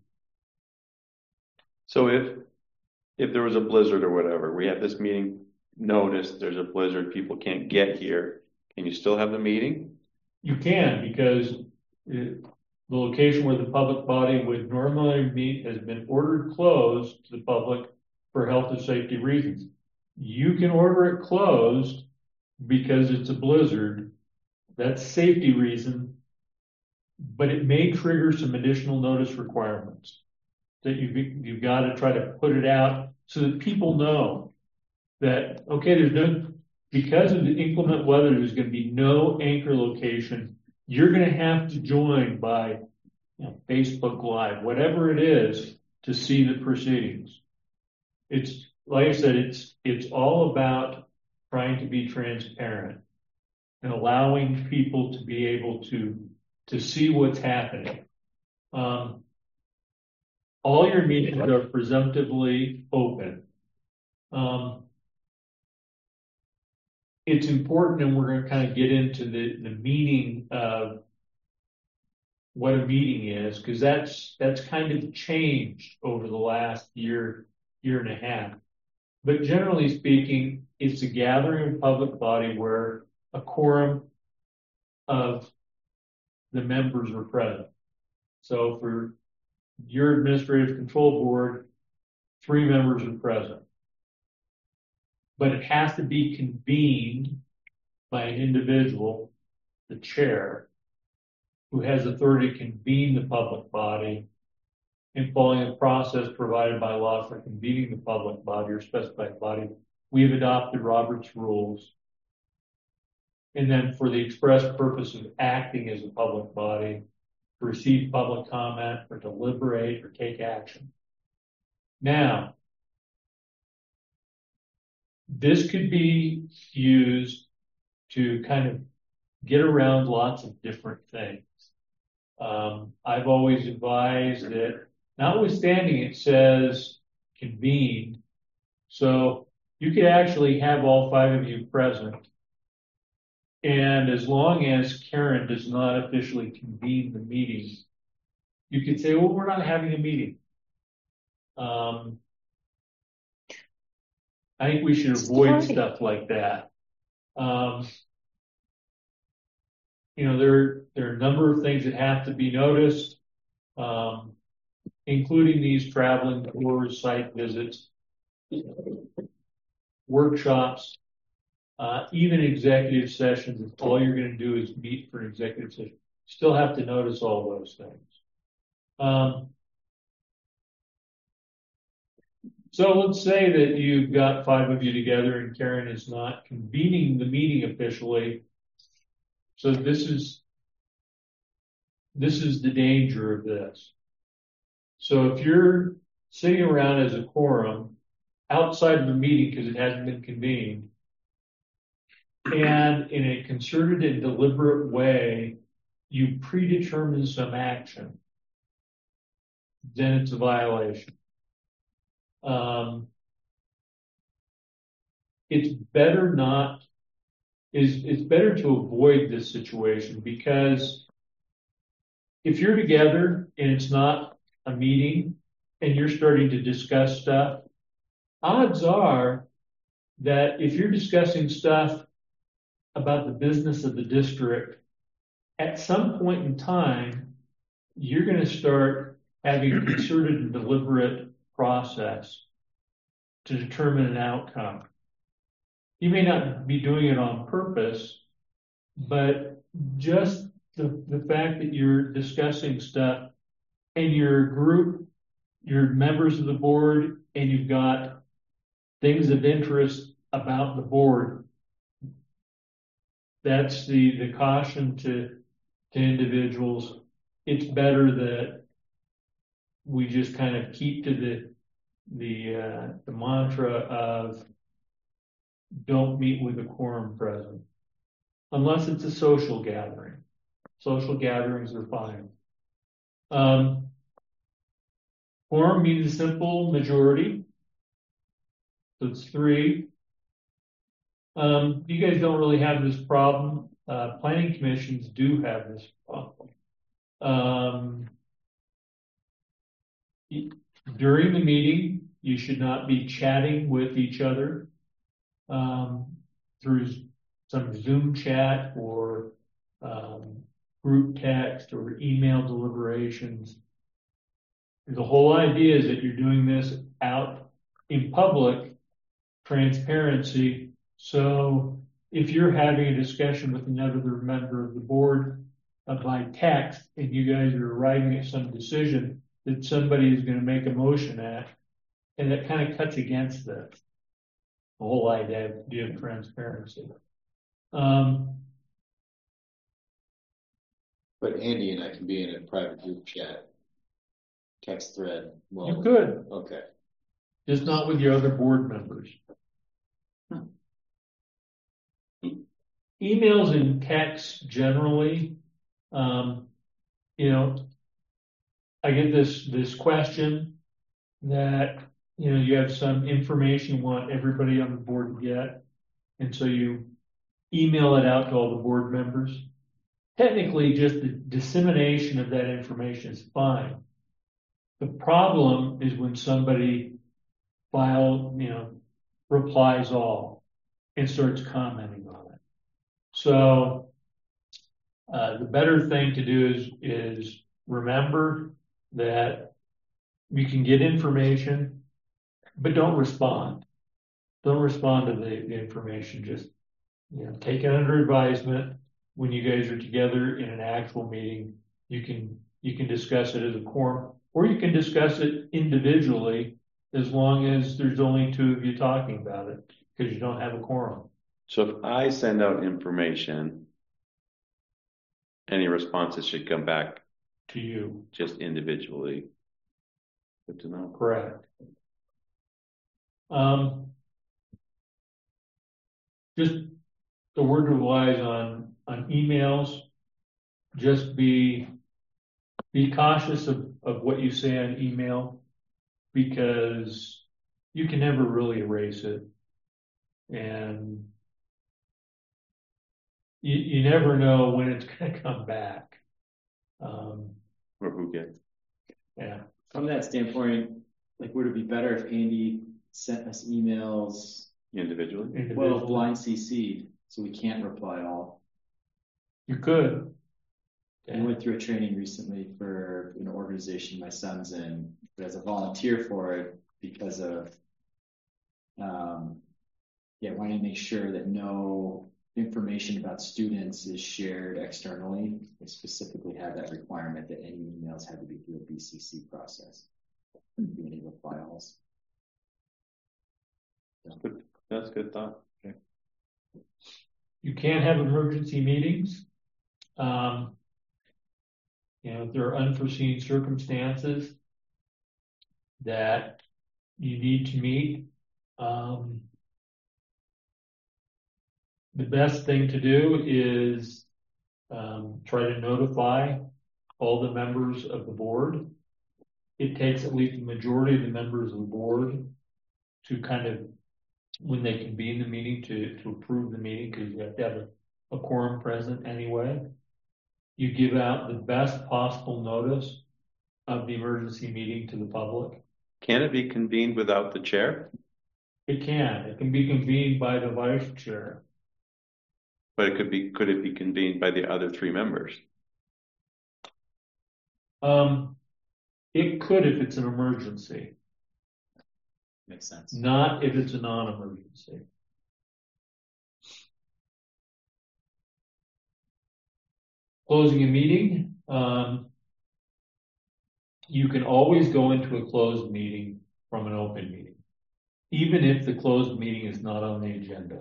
So if if there was a blizzard or whatever, we have this meeting noticed, there's a blizzard, people can't get here, can you still have the meeting? You can, because it, the location where the public body would normally meet has been ordered closed to the public for health and safety reasons. You can order it closed because it's a blizzard. That's safety reason, but it may trigger some additional notice requirements that you've, you've got to try to put it out so that people know that, okay, there's no, because of the inclement weather, there's going to be no anchor location. You're going to have to join by, you know, Facebook Live, whatever it is, to see the proceedings. It's, like I said, it's, it's all about trying to be transparent and allowing people to be able to, to see what's happening. Um, all your meetings are presumptively open. Um, it's important, and we're going to kind of get into the, the meaning of what a meeting is, because that's, that's kind of changed over the last year, year and a half. But generally speaking, it's a gathering of public body where a quorum of the members are present. So for your administrative control board, three members are present. But it has to be convened by an individual, the chair, who has authority to convene the public body and following the process provided by law for convening the public body or specified body, we have adopted Robert's rules. And then for the express purpose of acting as a public body, to receive public comment or deliberate or take action. Now, this could be used to kind of get around lots of different things. Um, I've always advised that, notwithstanding it says convened, so you could actually have all five of you present. And as long as Karen does not officially convene the meeting, you could say, well, we're not having a meeting. Um, I think we should avoid stuff like that. Um, you know, there, there are a number of things that have to be noticed, um, including these traveling tours, site visits, workshops, uh, even executive sessions. If all you're going to do is meet for an executive session, you still have to notice all those things. Um, So let's say that you've got five of you together and Karen is not convening the meeting officially. So this is, this is the danger of this. So if you're sitting around as a quorum outside of the meeting because it hasn't been convened, and in a concerted and deliberate way, you predetermine some action, then it's a violation. Um, it's better not, is it's better to avoid this situation, because if you're together and it's not a meeting and you're starting to discuss stuff, odds are that if you're discussing stuff about the business of the district, at some point in time, you're going to start having a concerted and deliberate process to determine an outcome. You may not be doing it on purpose, but just the, the fact that you're discussing stuff and your group, your members of the board, and you've got things of interest about the board, that's the, the caution to, to individuals. It's better that we just kind of keep to the the uh, the mantra of don't meet with a quorum present, unless it's a social gathering. Social gatherings are fine. Um, quorum means a simple majority, so it's three. Um, you guys don't really have this problem. Uh, planning commissions do have this problem. Um, During the meeting, you should not be chatting with each other um, through some Zoom chat or um, group text or email deliberations. The whole idea is that you're doing this out in public, transparency. So if you're having a discussion with another member of the board uh, by text and you guys are arriving at some decision that somebody is going to make a motion at, and that kind of cuts against the, the whole idea of transparency. Um, But Andy and I can be in a private group chat, text thread. Well, you could. Okay. Just not with your other board members. Hmm. Emails and texts generally, um, you know, I get this, this question that, you know, you have some information you want everybody on the board to get. And so you email it out to all the board members. Technically, just the dissemination of that information is fine. The problem is when somebody file, you know, replies all and starts commenting on it. So, uh, the better thing to do is, is remember that you can get information, but don't respond. Don't respond to the, the information. Just, you know, take it under advisement when you guys are together in an actual meeting you can, you can discuss it as a quorum, or you can discuss it individually as long as there's only two of you talking about it, because you don't have a quorum. So if I send out information, any responses should come back to you just individually. Good to know. Correct. Um, just the word of wise on, on emails, just be, be cautious of, of what you say on email, because you can never really erase it. And you, you never know when it's going to come back. Um, or who gets. Yeah. From that standpoint, like, would it be better if Andy sent us emails individually? individually? Well, blind C C'd, so we can't reply all. You could. I went through a training recently for an organization my son's in, but as a volunteer for it because of, um, yeah, wanting to make sure that no information about students is shared externally. They specifically have that requirement that any emails had to be through a B C C process. Couldn't be any reply alls. That's good. That's good thought. Okay. You can't have emergency meetings. Um, you know, if there are unforeseen circumstances that you need to meet, um, the best thing to do is um, try to notify all the members of the board. It takes at least the majority of the members of the board to kind of, when they convene the meeting, to, to approve the meeting, because you have to have a, a quorum present anyway. You give out the best possible notice of the emergency meeting to the public. Can it be convened without the chair? It can. It can be convened by the vice chair. But it could be, could it be convened by the other three members? Um, it could if it's an emergency. Makes sense. Not if it's a non-emergency. Closing a meeting. Um, you can always go into a closed meeting from an open meeting, even if the closed meeting is not on the agenda.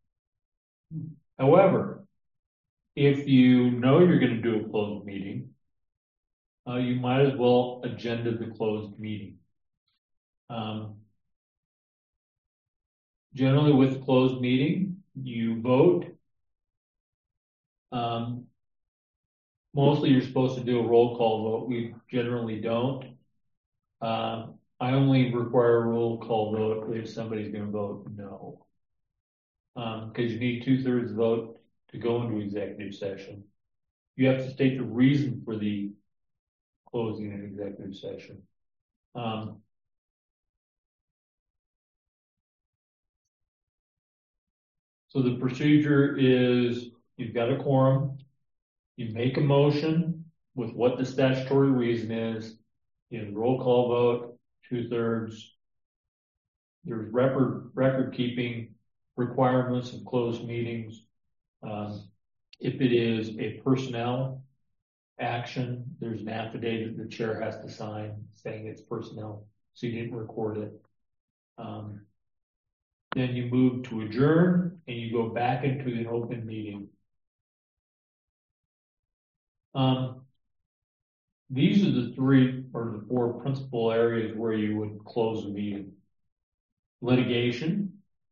However, if you know you're going to do a closed meeting, uh, you might as well agenda the closed meeting. Um, generally, with a closed meeting, you vote. Um, mostly, you're supposed to do a roll call vote. We generally don't. Uh, I only require a roll call vote if somebody's going to vote no. Um, because you need two thirds vote to go into executive session. You have to state the reason for the closing an executive session. Um, so the procedure is you've got a quorum, you make a motion with what the statutory reason is, you know, roll call vote, two thirds. There's record, record keeping requirements of closed meetings. Um, if it is a personnel action, there's an affidavit the chair has to sign saying it's personnel, so you didn't record it. Um, then you move to adjourn and you go back into an open meeting. Um, these are the three or the four principal areas where you would close a meeting. Litigation.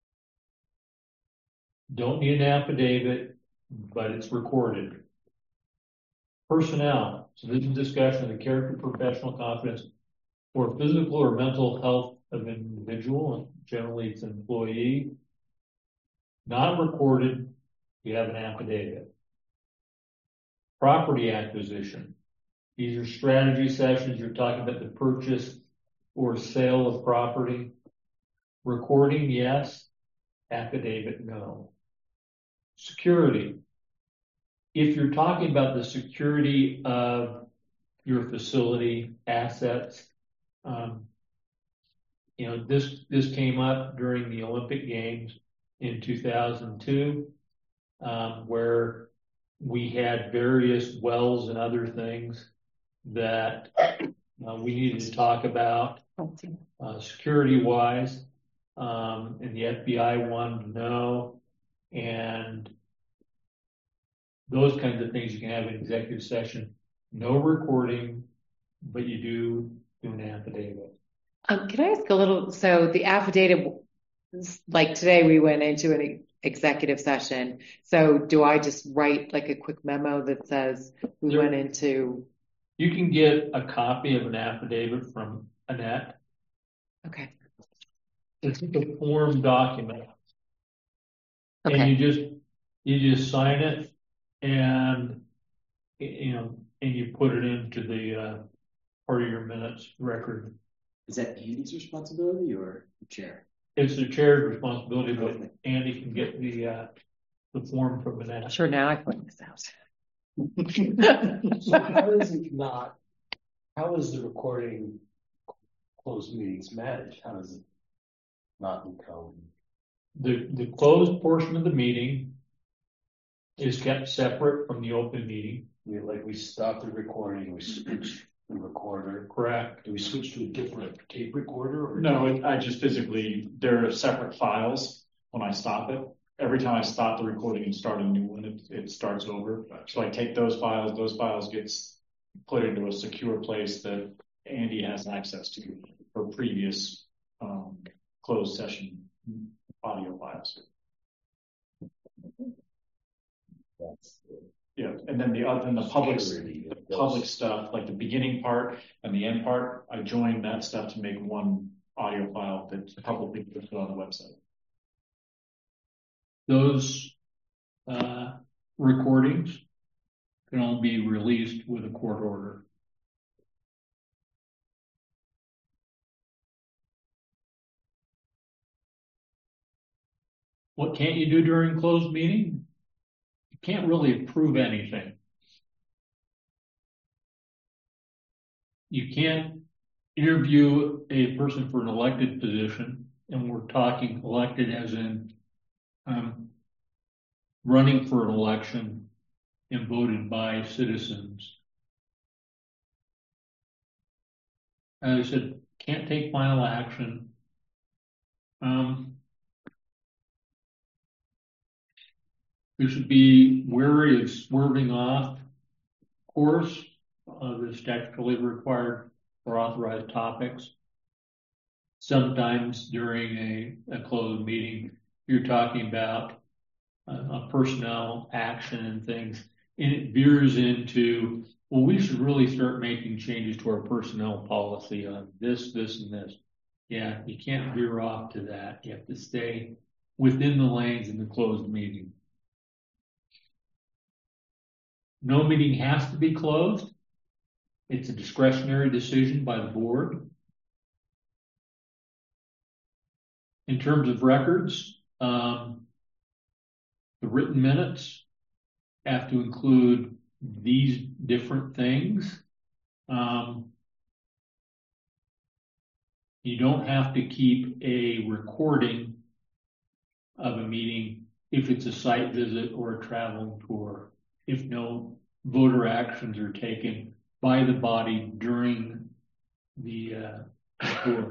Don't need an affidavit, but it's recorded. Personnel. So this is discussion of the character, professional competence, or physical or mental health of an individual, and generally it's an employee. Not recorded, you have an affidavit. Property acquisition. These are strategy sessions. You're talking about the purchase or sale of property. Recording, yes. Affidavit, no. Security. If you're talking about the security of your facility assets, um, you know, this, this came up during the Olympic Games in two thousand two, um, where we had various wells and other things that uh, we needed to talk about, uh, security wise. Um, and the F B I wanted to know, and those kinds of things you can have in executive session. No recording, but you do do an affidavit. Um, can I ask a little? So the affidavit, like today, we went into an executive session. So do I just write like a quick memo that says we There- went into? You can get a copy of an affidavit from Annette. Okay. It's a form document. And Okay. you just, you just sign it and, you know, and you put it into the, uh, part of your minutes record. Is that Andy's responsibility or the chair? It's the chair's responsibility, but Andy can get the, uh, the form from Annette. Sure. Now I point this out. So how is it not, how is the recording closed meetings managed? How does it not become? The, the closed portion of the meeting is kept separate from the open meeting. We, like, we stop the recording, we switch the recorder. Correct. Do we switch to a different tape recorder? Or No, it, I just physically, there are separate files when I stop it. Every time I stop the recording and start a new one, it, it starts over. So I take those files, those files gets put into a secure place that Andy has access to for previous um, closed session audio files. Yeah, and then the other, than the public, the public stuff, like the beginning part and the end part, I joined that stuff to make one audio file that's publicly posted on the website. Those uh, recordings can all be released with a court order. What can't you do during closed meeting? You can't really approve anything. You can't interview a person for an elected position, and we're talking elected as in um, running for an election and voted by citizens. As I said, can't take final action. Um, we should be wary of swerving off course of the statutorily required or authorized topics. Sometimes during a, a closed meeting, you're talking about a, a personnel action and things, and it veers into, well, we should really start making changes to our personnel policy on this, this, and this. Yeah, you can't veer off to that. You have to stay within the lanes in the closed meeting. No meeting has to be closed. It's a discretionary decision by the board. In terms of records, um, the written minutes have to include these different things. Um, you don't have to keep a recording of a meeting if it's a site visit or a traveling tour, if no voter actions are taken by the body during the uh, tour.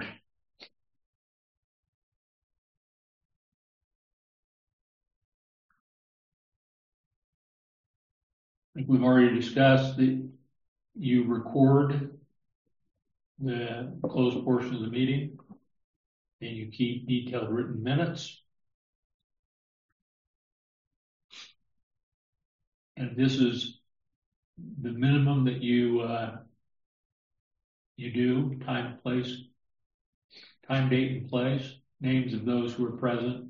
Like we've already discussed, that you record the closed portion of the meeting and you keep detailed written minutes. And this is the minimum that you uh, you do: time, place, time, date, and place, names of those who are present.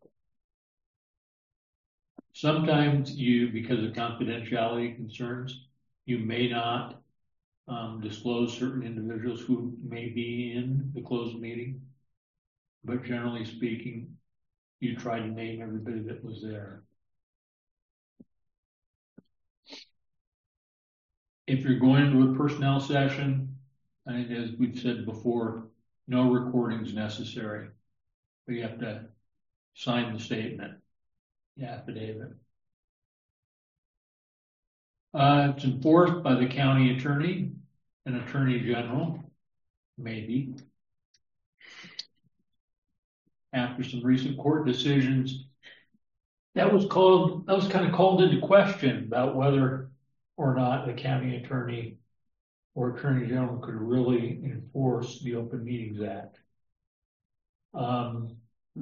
Sometimes you, because of confidentiality concerns, you may not um, disclose certain individuals who may be in the closed meeting. But generally speaking, you try to name everybody that was there. If you're going to a personnel session, and as we've said before, no recordings necessary. But you have to sign the statement, the affidavit. Uh, it's enforced by the county attorney and attorney general, maybe. After some recent court decisions, that was called, that was kind of called into question about whether or not the county attorney or attorney general could really enforce the Open Meetings Act. Um,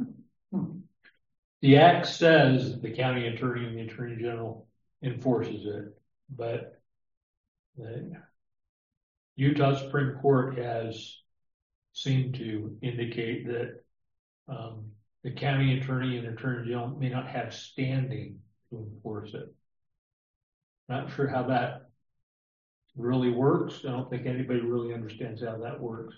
the act says the county attorney and the attorney general enforces it, but the Utah Supreme Court has seemed to indicate that um, the county attorney and attorney general may not have standing to enforce it. Not sure how that really works. I don't think anybody really understands how that works.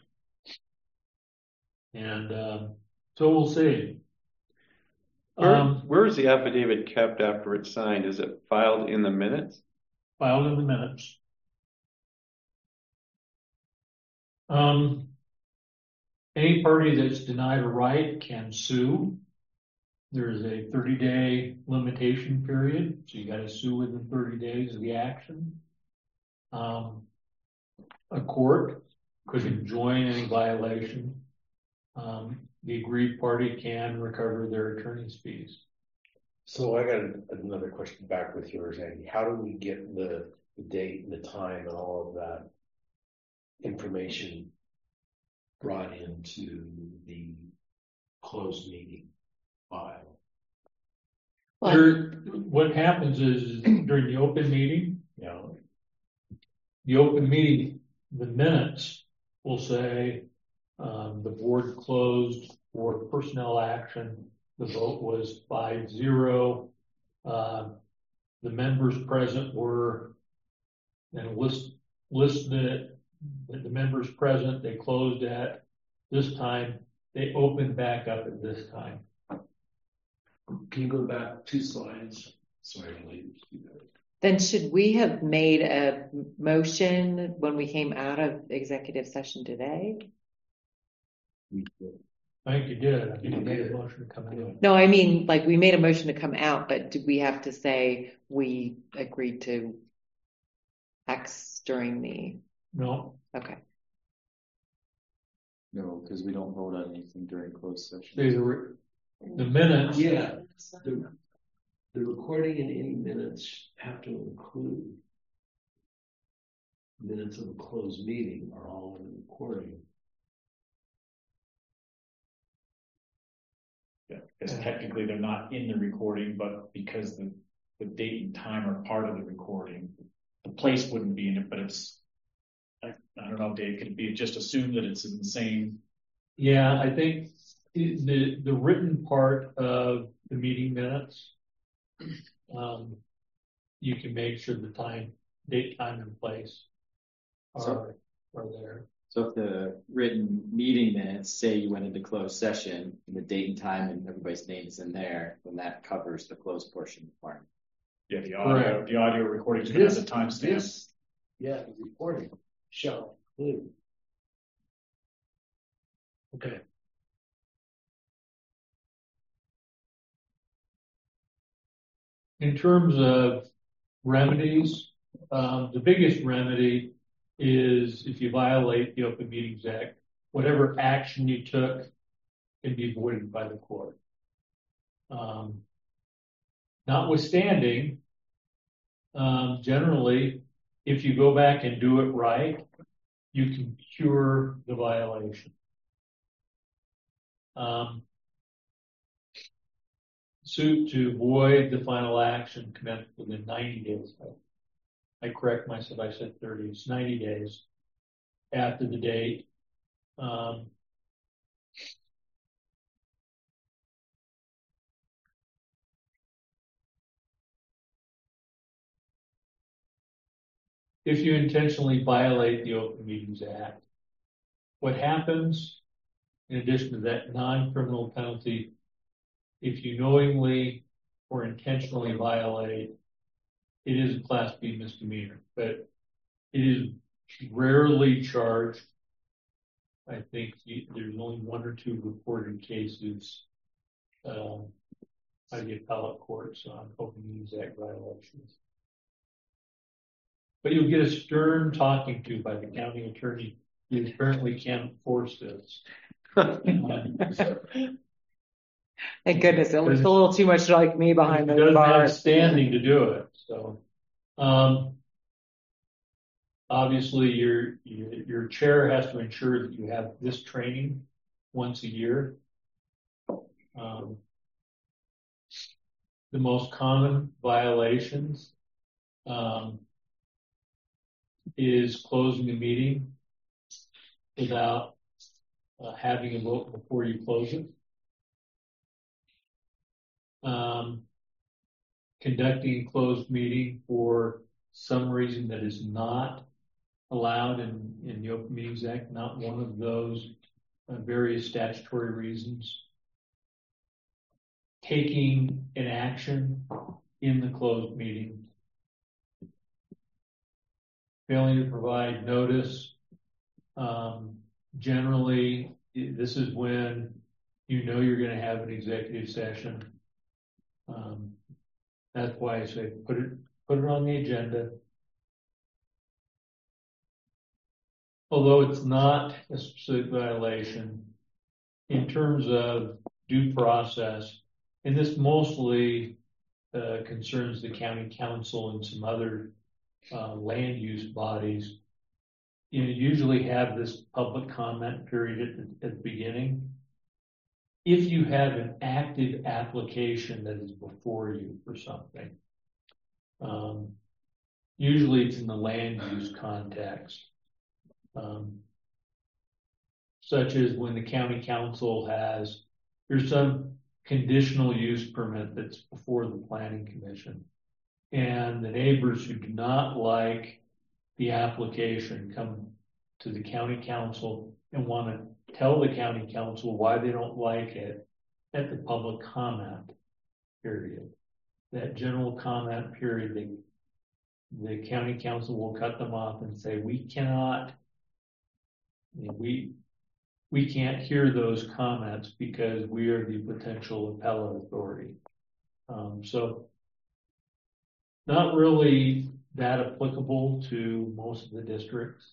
And um, so we'll see. Where, Um, where is the affidavit kept after it's signed? Is it filed in the minutes? filed in the minutes. Um, any party that's denied a right can sue. There is a thirty day limitation period, so you got to sue within thirty days of the action. Um, a court could enjoin any violation. Um, the aggrieved party can recover their attorney's fees. So I got another question back with yours, Andy. How do we get the, the date and the time and all of that information brought into the closed meeting file? Well, There, what happens is during the open meeting, You know, the open meeting, the minutes will say um, the board closed for personnel action. The vote was five zero. Uh, the members present were, and list listed the members present. They closed at this time. They opened back up at this time. can you go back two slides? Sorry to leave you guys. then should we have made a motion when we came out of executive session today? I think you did. I think you made a motion to come in. No, I mean, like we made a motion to come out, but did we have to say we agreed to X during the, No, okay. No, because we don't vote on anything during closed session. they were the minutes. Yeah, the, the recording and any minutes have to include minutes of a closed meeting are all in the recording. Yeah, because technically they're not in the recording, but because the, the date and time are part of the recording, the place wouldn't be in it, but it's, I, I don't know, Dave, could it be just assumed that it's in the same? Yeah, I think the the written part of the meeting minutes, um, you can make sure the time, date, time, and place are So- are there. So if the written meeting minutes say you went into closed session and the date and time and everybody's name is in there, then that covers the closed portion requirement. Yeah, the audio, Correct. the audio recording is going to have the timestamp. This, yeah, the recording shall include. Okay. In terms of remedies, um, the biggest remedy is if you violate the Open Meetings Act, whatever action you took can be voided by the court. Um, notwithstanding, um, generally, if you go back and do it right, you can cure the violation. Um, suit to void the final action commenced within ninety days. I correct myself, I said thirty, it's ninety days after the date. Um, if you intentionally violate the Open Meetings Act, what happens in addition to that non-criminal penalty, if you knowingly or intentionally violate, it is a Class B misdemeanor, but it is rarely charged. I think there's only one or two reported cases um, by the appellate court on Open Meetings Act violations. but you'll get a stern talking to by the county attorney. You apparently can't enforce this. Thank goodness, it looks a little too much like me behind It the doesn't have bars. standing to do it, so. Um, obviously, your, your, your chair has to ensure that you have this training once a year. Um, the most common violations, um, is closing the meeting without uh, having a vote before you close it. Um, conducting a closed meeting for some reason that is not allowed in, in the Open Meetings Act, not one of those uh, various statutory reasons. Taking an action in the closed meeting. Failing to provide notice. Um, generally, this is when you know you're going to have an executive session. Um, that's why I say put it put it on the agenda. Although it's not a specific violation, in terms of due process, and this mostly uh, concerns the county council and some other uh, land use bodies. You usually have this public comment period at the, at the beginning. If you have an active application that is before you for something, um, usually it's in the land use context, um, such as when the county council has, there's some conditional use permit that's before the planning commission, and the neighbors who do not like the application come to the county council and want to tell the county council why they don't like it at the public comment period. That general comment period, they, the county council will cut them off and say, we cannot, you know, we, we can't hear those comments because we are the potential appellate authority. Um, so not really that applicable to most of the districts.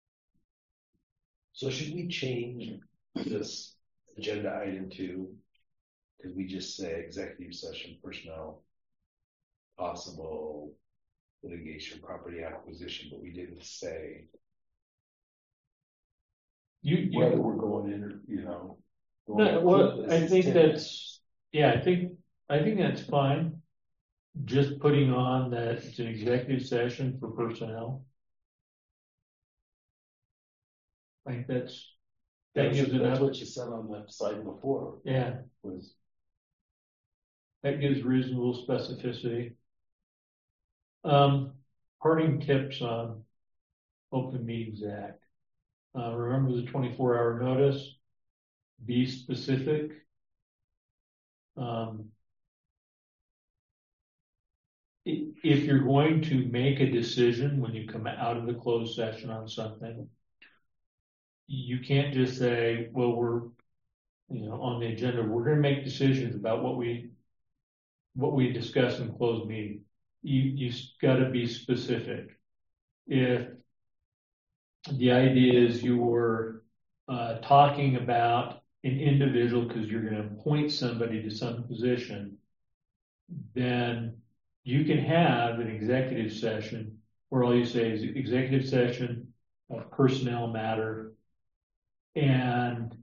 So should we change this agenda item to, because we just say executive session, personnel, possible litigation, property acquisition, but we didn't say You, you whether we're going in or, you know. No, well, I think that's, yeah, I think, I think that's fine. Just putting on that it's an executive session for personnel. I think that's, that gives enough. That's what you said on the slide before. Yeah. Was that gives reasonable specificity. Um, parting tips on Open Meetings Act. Uh, remember the twenty-four hour notice. Be specific. Um, if you're going to make a decision when you come out of the closed session on something, you can't just say, well, we're, you know, on the agenda, we're going to make decisions about what we, what we discuss in closed meeting. You, you got to be specific. If the idea is you're uh, talking about an individual because you're going to appoint somebody to some position, then you can have an executive session where all you say is executive session of personnel matter. And,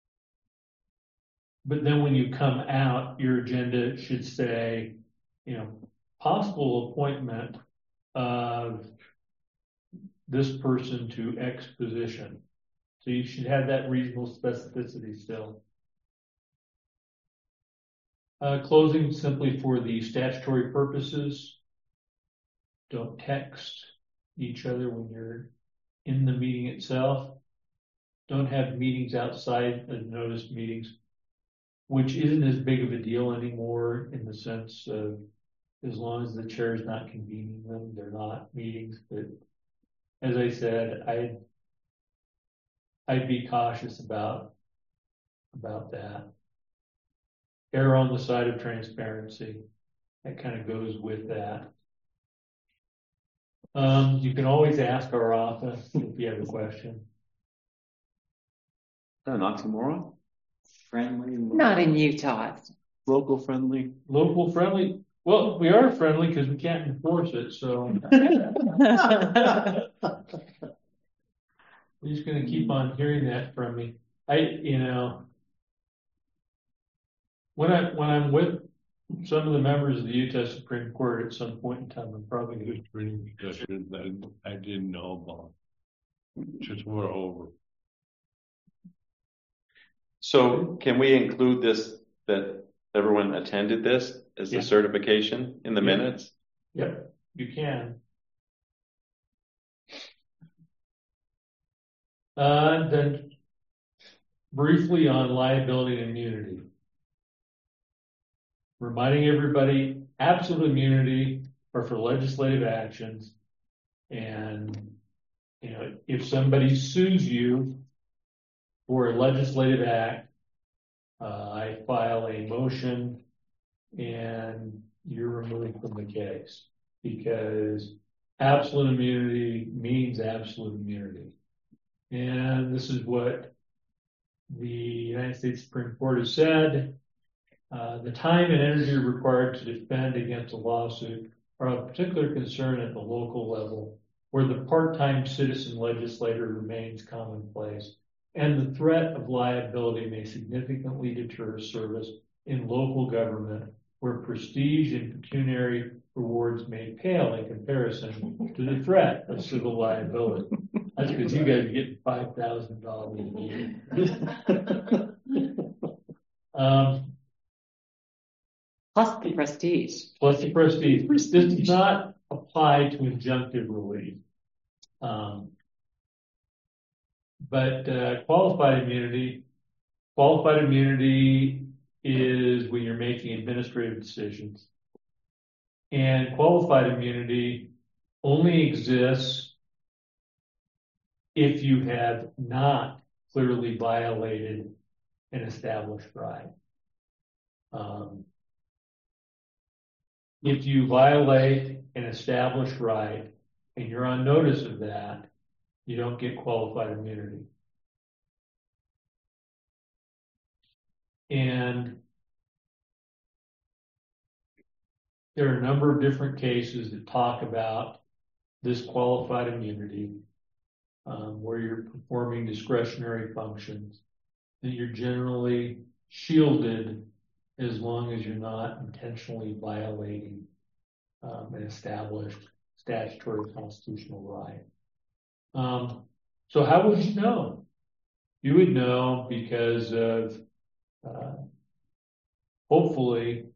but then when you come out, your agenda should say, you know, possible appointment of this person to X position. So you should have that reasonable specificity still. Uh, closing simply for the statutory purposes. Don't text each other when you're in the meeting itself. Don't have meetings outside of noticed meetings, which isn't as big of a deal anymore in the sense of as long as the chair is not convening them, they're not meetings. But as I said, I'd, I'd be cautious about, about that. Err on the side of transparency. That kind of goes with that. Um, you can always ask our office if you have a question. An oxymoron? Friendly. Not in Utah. Local friendly. Local friendly, well, we are friendly because we can't enforce it, so we're just gonna keep on hearing that from me. I, you know, when I, when I'm with some of the members of the Utah Supreme Court at some point in time, I'm probably gonna There's many discussions that I didn't know about. Just were over. So can we include this, that everyone attended this as Yeah. a certification in the Yeah. minutes? Yep, you can. Uh, then briefly on liability and immunity. Reminding everybody, absolute immunity are for legislative actions. And, you know, if somebody sues you for a legislative act, uh, I file a motion and you're removed from the case, because absolute immunity means absolute immunity. And this is what the United States Supreme Court has said. Uh, the time and energy required to defend against a lawsuit are of particular concern at the local level, where the part-time citizen legislator remains commonplace, and the threat of liability may significantly deter service in local government, where prestige and pecuniary rewards may pale in comparison to the threat of civil liability. That's because you guys are getting five thousand dollars a year. um, Plus the prestige. Plus the prestige. This does not apply to injunctive relief. Um, but uh, qualified immunity, qualified immunity is when you're making administrative decisions. And qualified immunity only exists if you have not clearly violated an established right. Um, if you violate an established right and you're on notice of that, you don't get qualified immunity. And there are a number of different cases that talk about this qualified immunity, um, where you're performing discretionary functions, that you're generally shielded as long as you're not intentionally violating um, an established statutory constitutional right. Um, so how would you know? You would know because of uh, hopefully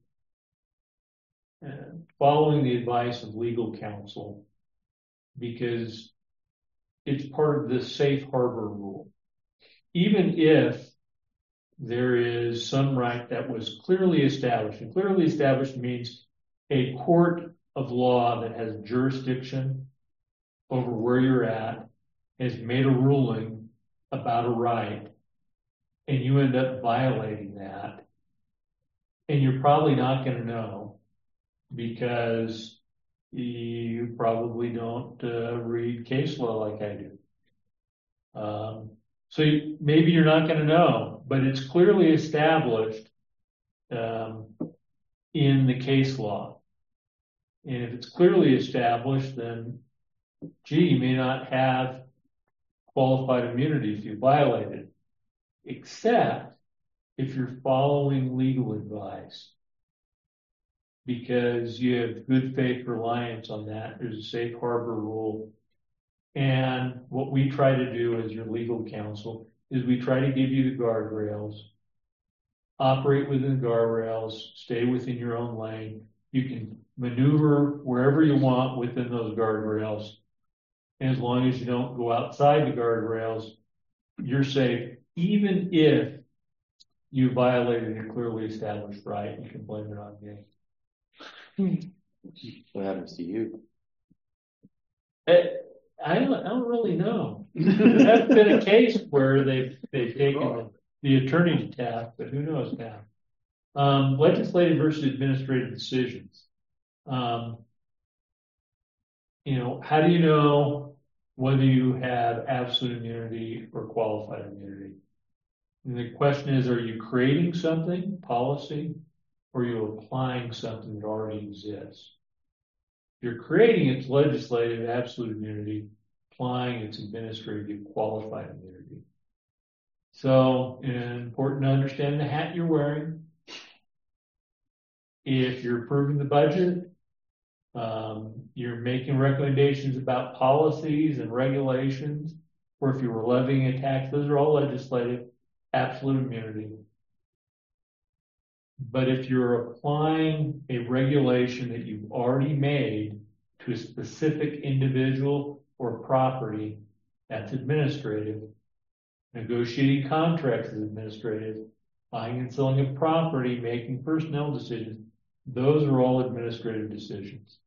uh, following the advice of legal counsel, because it's part of the safe harbor rule. Even if there is some right that was clearly established, and clearly established means a court of law that has jurisdiction over where you're at has made a ruling about a right, and you end up violating that, and you're probably not going to know because you probably don't uh, read case law like I do. Um, so you, maybe you're not going to know, but it's clearly established um, in the case law. And if it's clearly established, then, gee, you may not have qualified immunity if you violate it, except if you're following legal advice, because you have good faith reliance on that. There's a safe harbor rule. And what we try to do as your legal counsel is we try to give you the guardrails, operate within the guardrails, stay within your own lane. You can maneuver wherever you want within those guardrails. And as long as you don't go outside the guardrails, you're safe. Even if you violated a clearly established right, you can blame it on me. What happens to you? It, I don't, I don't really know. There's been a case where they've, they've taken the, the attorney to task, but who knows now. Um, legislative versus administrative decisions. Um, you know, how do you know whether you have absolute immunity or qualified immunity? And the question is, are you creating something, policy, or are you applying something that already exists? If you're creating its legislative absolute immunity, applying its administrative qualified immunity. So, important to understand the hat you're wearing. If you're approving the budget, um, you're making recommendations about policies and regulations, or if you were levying a tax, those are all legislative, absolute immunity. But if you're applying a regulation that you've already made to a specific individual or property, that's administrative. Negotiating contracts is administrative. Buying and selling of property, making personnel decisions, those are all administrative decisions.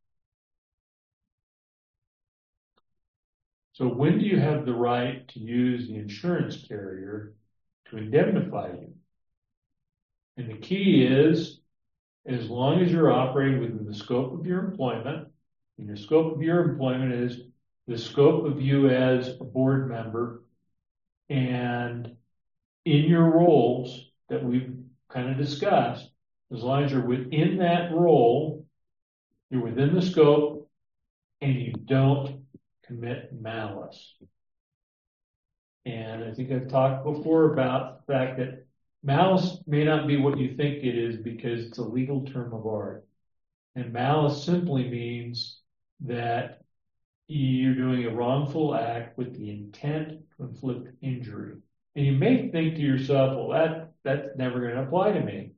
So when do you have the right to use the insurance carrier to indemnify you? And the key is, as long as you're operating within the scope of your employment, and your scope of your employment is the scope of you as a board member, and in your roles that we've kind of discussed, as long as you're within that role, you're within the scope, and you don't commit malice. And I think I've talked before about the fact that malice may not be what you think it is because it's a legal term of art. And malice simply means that you're doing a wrongful act with the intent to inflict injury. And you may think to yourself, well, that, that's never going to apply to me.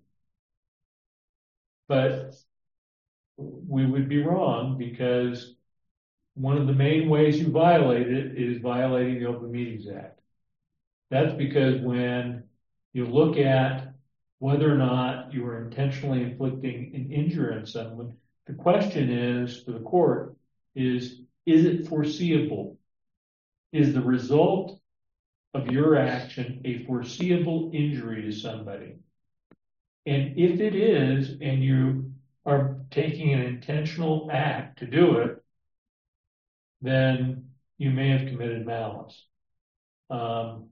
But we would be wrong, because one of the main ways you violate it is violating the Open Meetings Act. That's because when you look at whether or not you are intentionally inflicting an injury on someone, the question is, for the court, is, is it foreseeable? Is the result of your action a foreseeable injury to somebody? And if it is, and you are taking an intentional act to do it, then you may have committed malice. Um,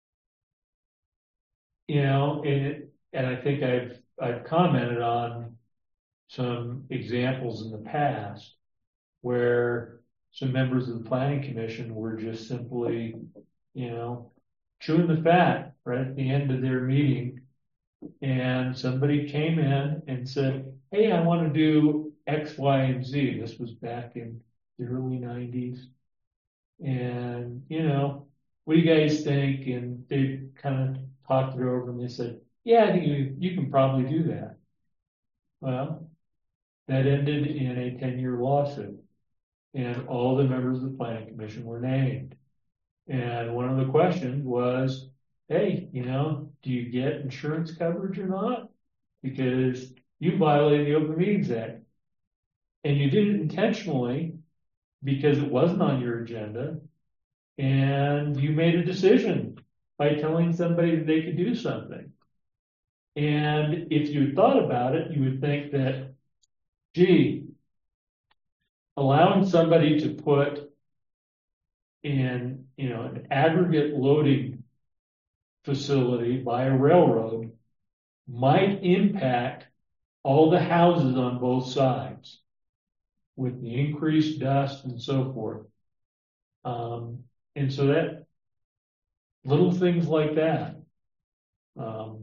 you know, and, it, and I think I've I've commented on some examples in the past where some members of the Planning Commission were just simply, you know, chewing the fat right at the end of their meeting, and somebody came in and said, "Hey, I want to do X, Y, and Z." This was back in the early nineties. And, you know, what do you guys think? And they kind of talked it over and they said, "Yeah, I think you, you can probably do that." Well, that ended in a ten-year lawsuit. And all the members of the Planning Commission were named. And one of the questions was, hey, you know, do you get insurance coverage or not? Because you violated the Open Meetings Act. And you did it intentionally because it wasn't on your agenda. And you made a decision by telling somebody that they could do something. And if you thought about it, you would think that, gee, allowing somebody to put in, you know, an aggregate loading facility by a railroad might impact all the houses on both sides with the increased dust and so forth. Um, and so that little things like that. Um,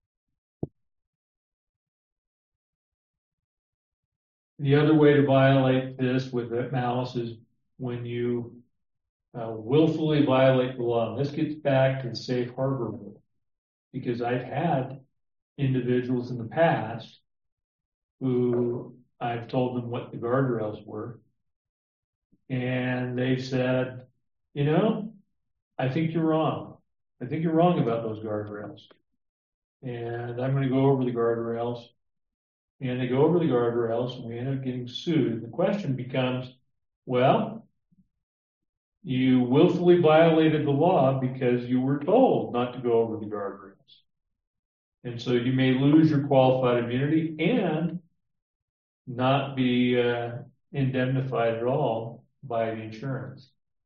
the other way to violate this with malice is when you uh, willfully violate the law. And this gets back to the safe harbor rule, because I've had individuals in the past who I've told them what the guardrails were, and they've said, you know, I think you're wrong. I think you're wrong about those guardrails. And I'm going to go over the guardrails. And they go over the guardrails, and we end up getting sued. And the question becomes, well, you willfully violated the law because you were told not to go over the guardrails. And so you may lose your qualified immunity and not be uh, indemnified at all by the insurance.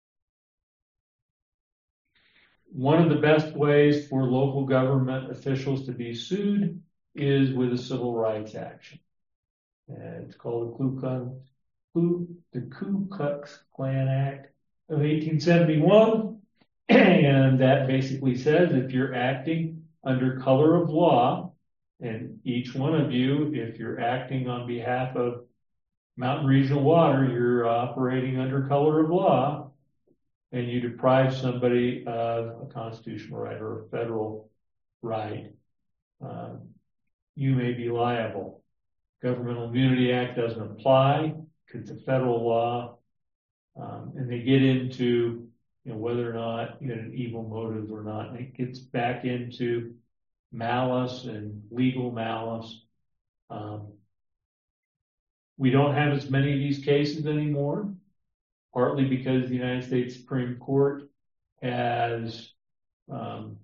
One of the best ways for local government officials to be sued is with a civil rights action. And it's called the Ku Klux, the Ku Klux Klan Act of eighteen seventy-one. And that basically says if you're acting under color of law, and each one of you, if you're acting on behalf of Mountain Regional Water, you're operating under color of law, and you deprive somebody of a constitutional right or a federal right, um, you may be liable. Governmental Immunity Act doesn't apply because it's a federal law, um, and they get into you know whether or not you had an evil motive or not, and it gets back into malice and legal malice. Um, we don't have as many of these cases anymore, partly because the United States Supreme Court has um,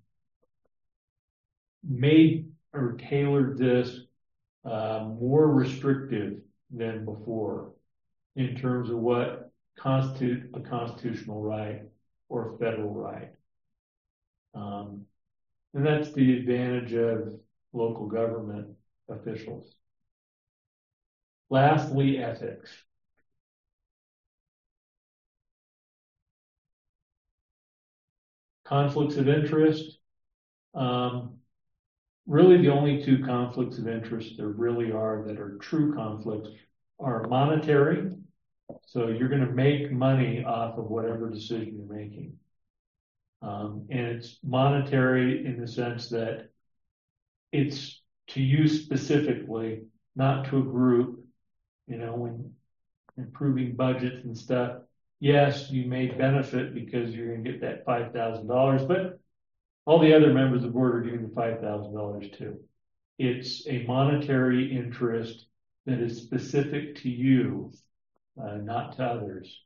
made or tailored this uh, more restrictive than before in terms of what constitute a constitutional right or a federal right. Um, and that's the advantage of local government officials. Lastly, ethics. Conflicts of interest. Um, really the only two conflicts of interest there really are that are true conflicts are monetary. So you're going to make money off of whatever decision you're making. Um, and it's monetary in the sense that it's to you specifically, not to a group. You know, when improving budgets and stuff, yes, you may benefit because you're going to get that five thousand dollars, but all the other members of the board are getting the five thousand dollars too. It's a monetary interest that is specific to you, uh, not to others.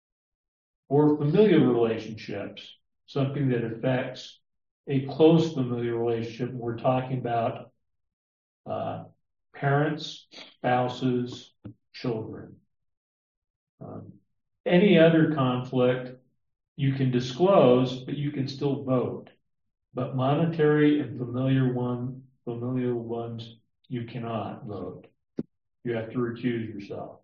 Or familial relationships, something that affects a close familial relationship. We're talking about uh, parents, spouses, children. Um, any other conflict you can disclose, but you can still vote. But monetary and familiar one, familial ones, you cannot vote. You have to recuse yourself.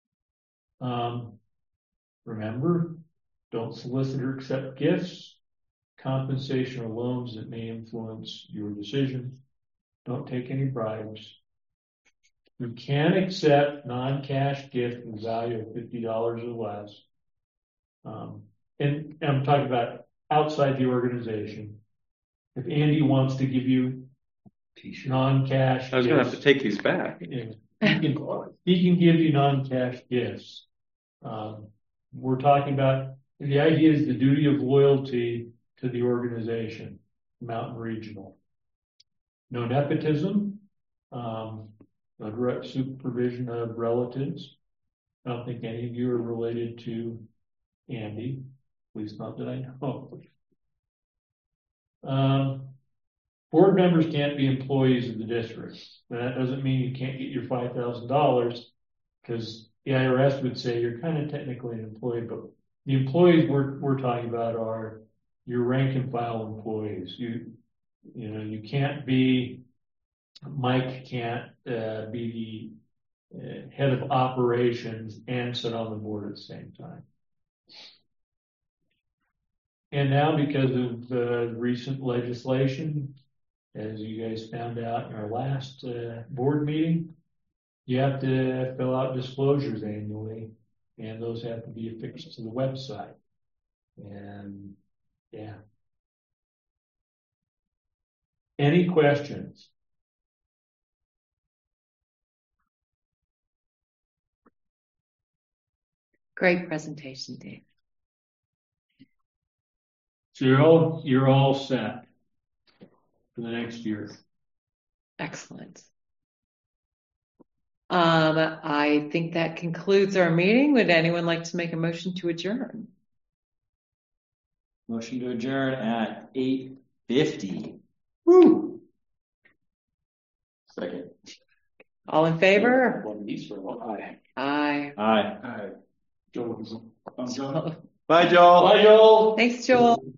Um, remember, don't solicit or accept gifts, compensation, or loans that may influence your decision. Don't take any bribes. You can accept non-cash gift in the value of fifty dollars or less. Um, and, and I'm talking about outside the organization. If Andy wants to give you non-cash, I was going to have to take these back. Yeah, he can, he can give you non-cash gifts. Um, we're talking about the idea is the duty of loyalty to the organization, Mountain Regional. No nepotism. Um, no direct supervision of relatives. I don't think any of you are related to Andy, at least not that I know. Um, board members can't be employees of the district. That doesn't mean you can't get your five thousand dollars because the I R S would say you're kind of technically an employee, but the employees we're, we're talking about are your rank and file employees. You, you know, you can't be, Mike can't uh, be the uh, head of operations and sit on the board at the same time. And now because of uh, recent legislation, as you guys found out in our last uh, board meeting, you have to fill out disclosures annually, and those have to be affixed to the website. And yeah. Any questions? Great presentation, Dave. So you're all, you're all set for the next year. Excellent. Um, I think that concludes our meeting. Would anyone like to make a motion to adjourn? Motion to adjourn at eight fifty. Woo! Second. All in favor? One piece for one. Aye. Aye. Aye. Joe, Bye, Joel. Bye, Joel. Thanks, Joel.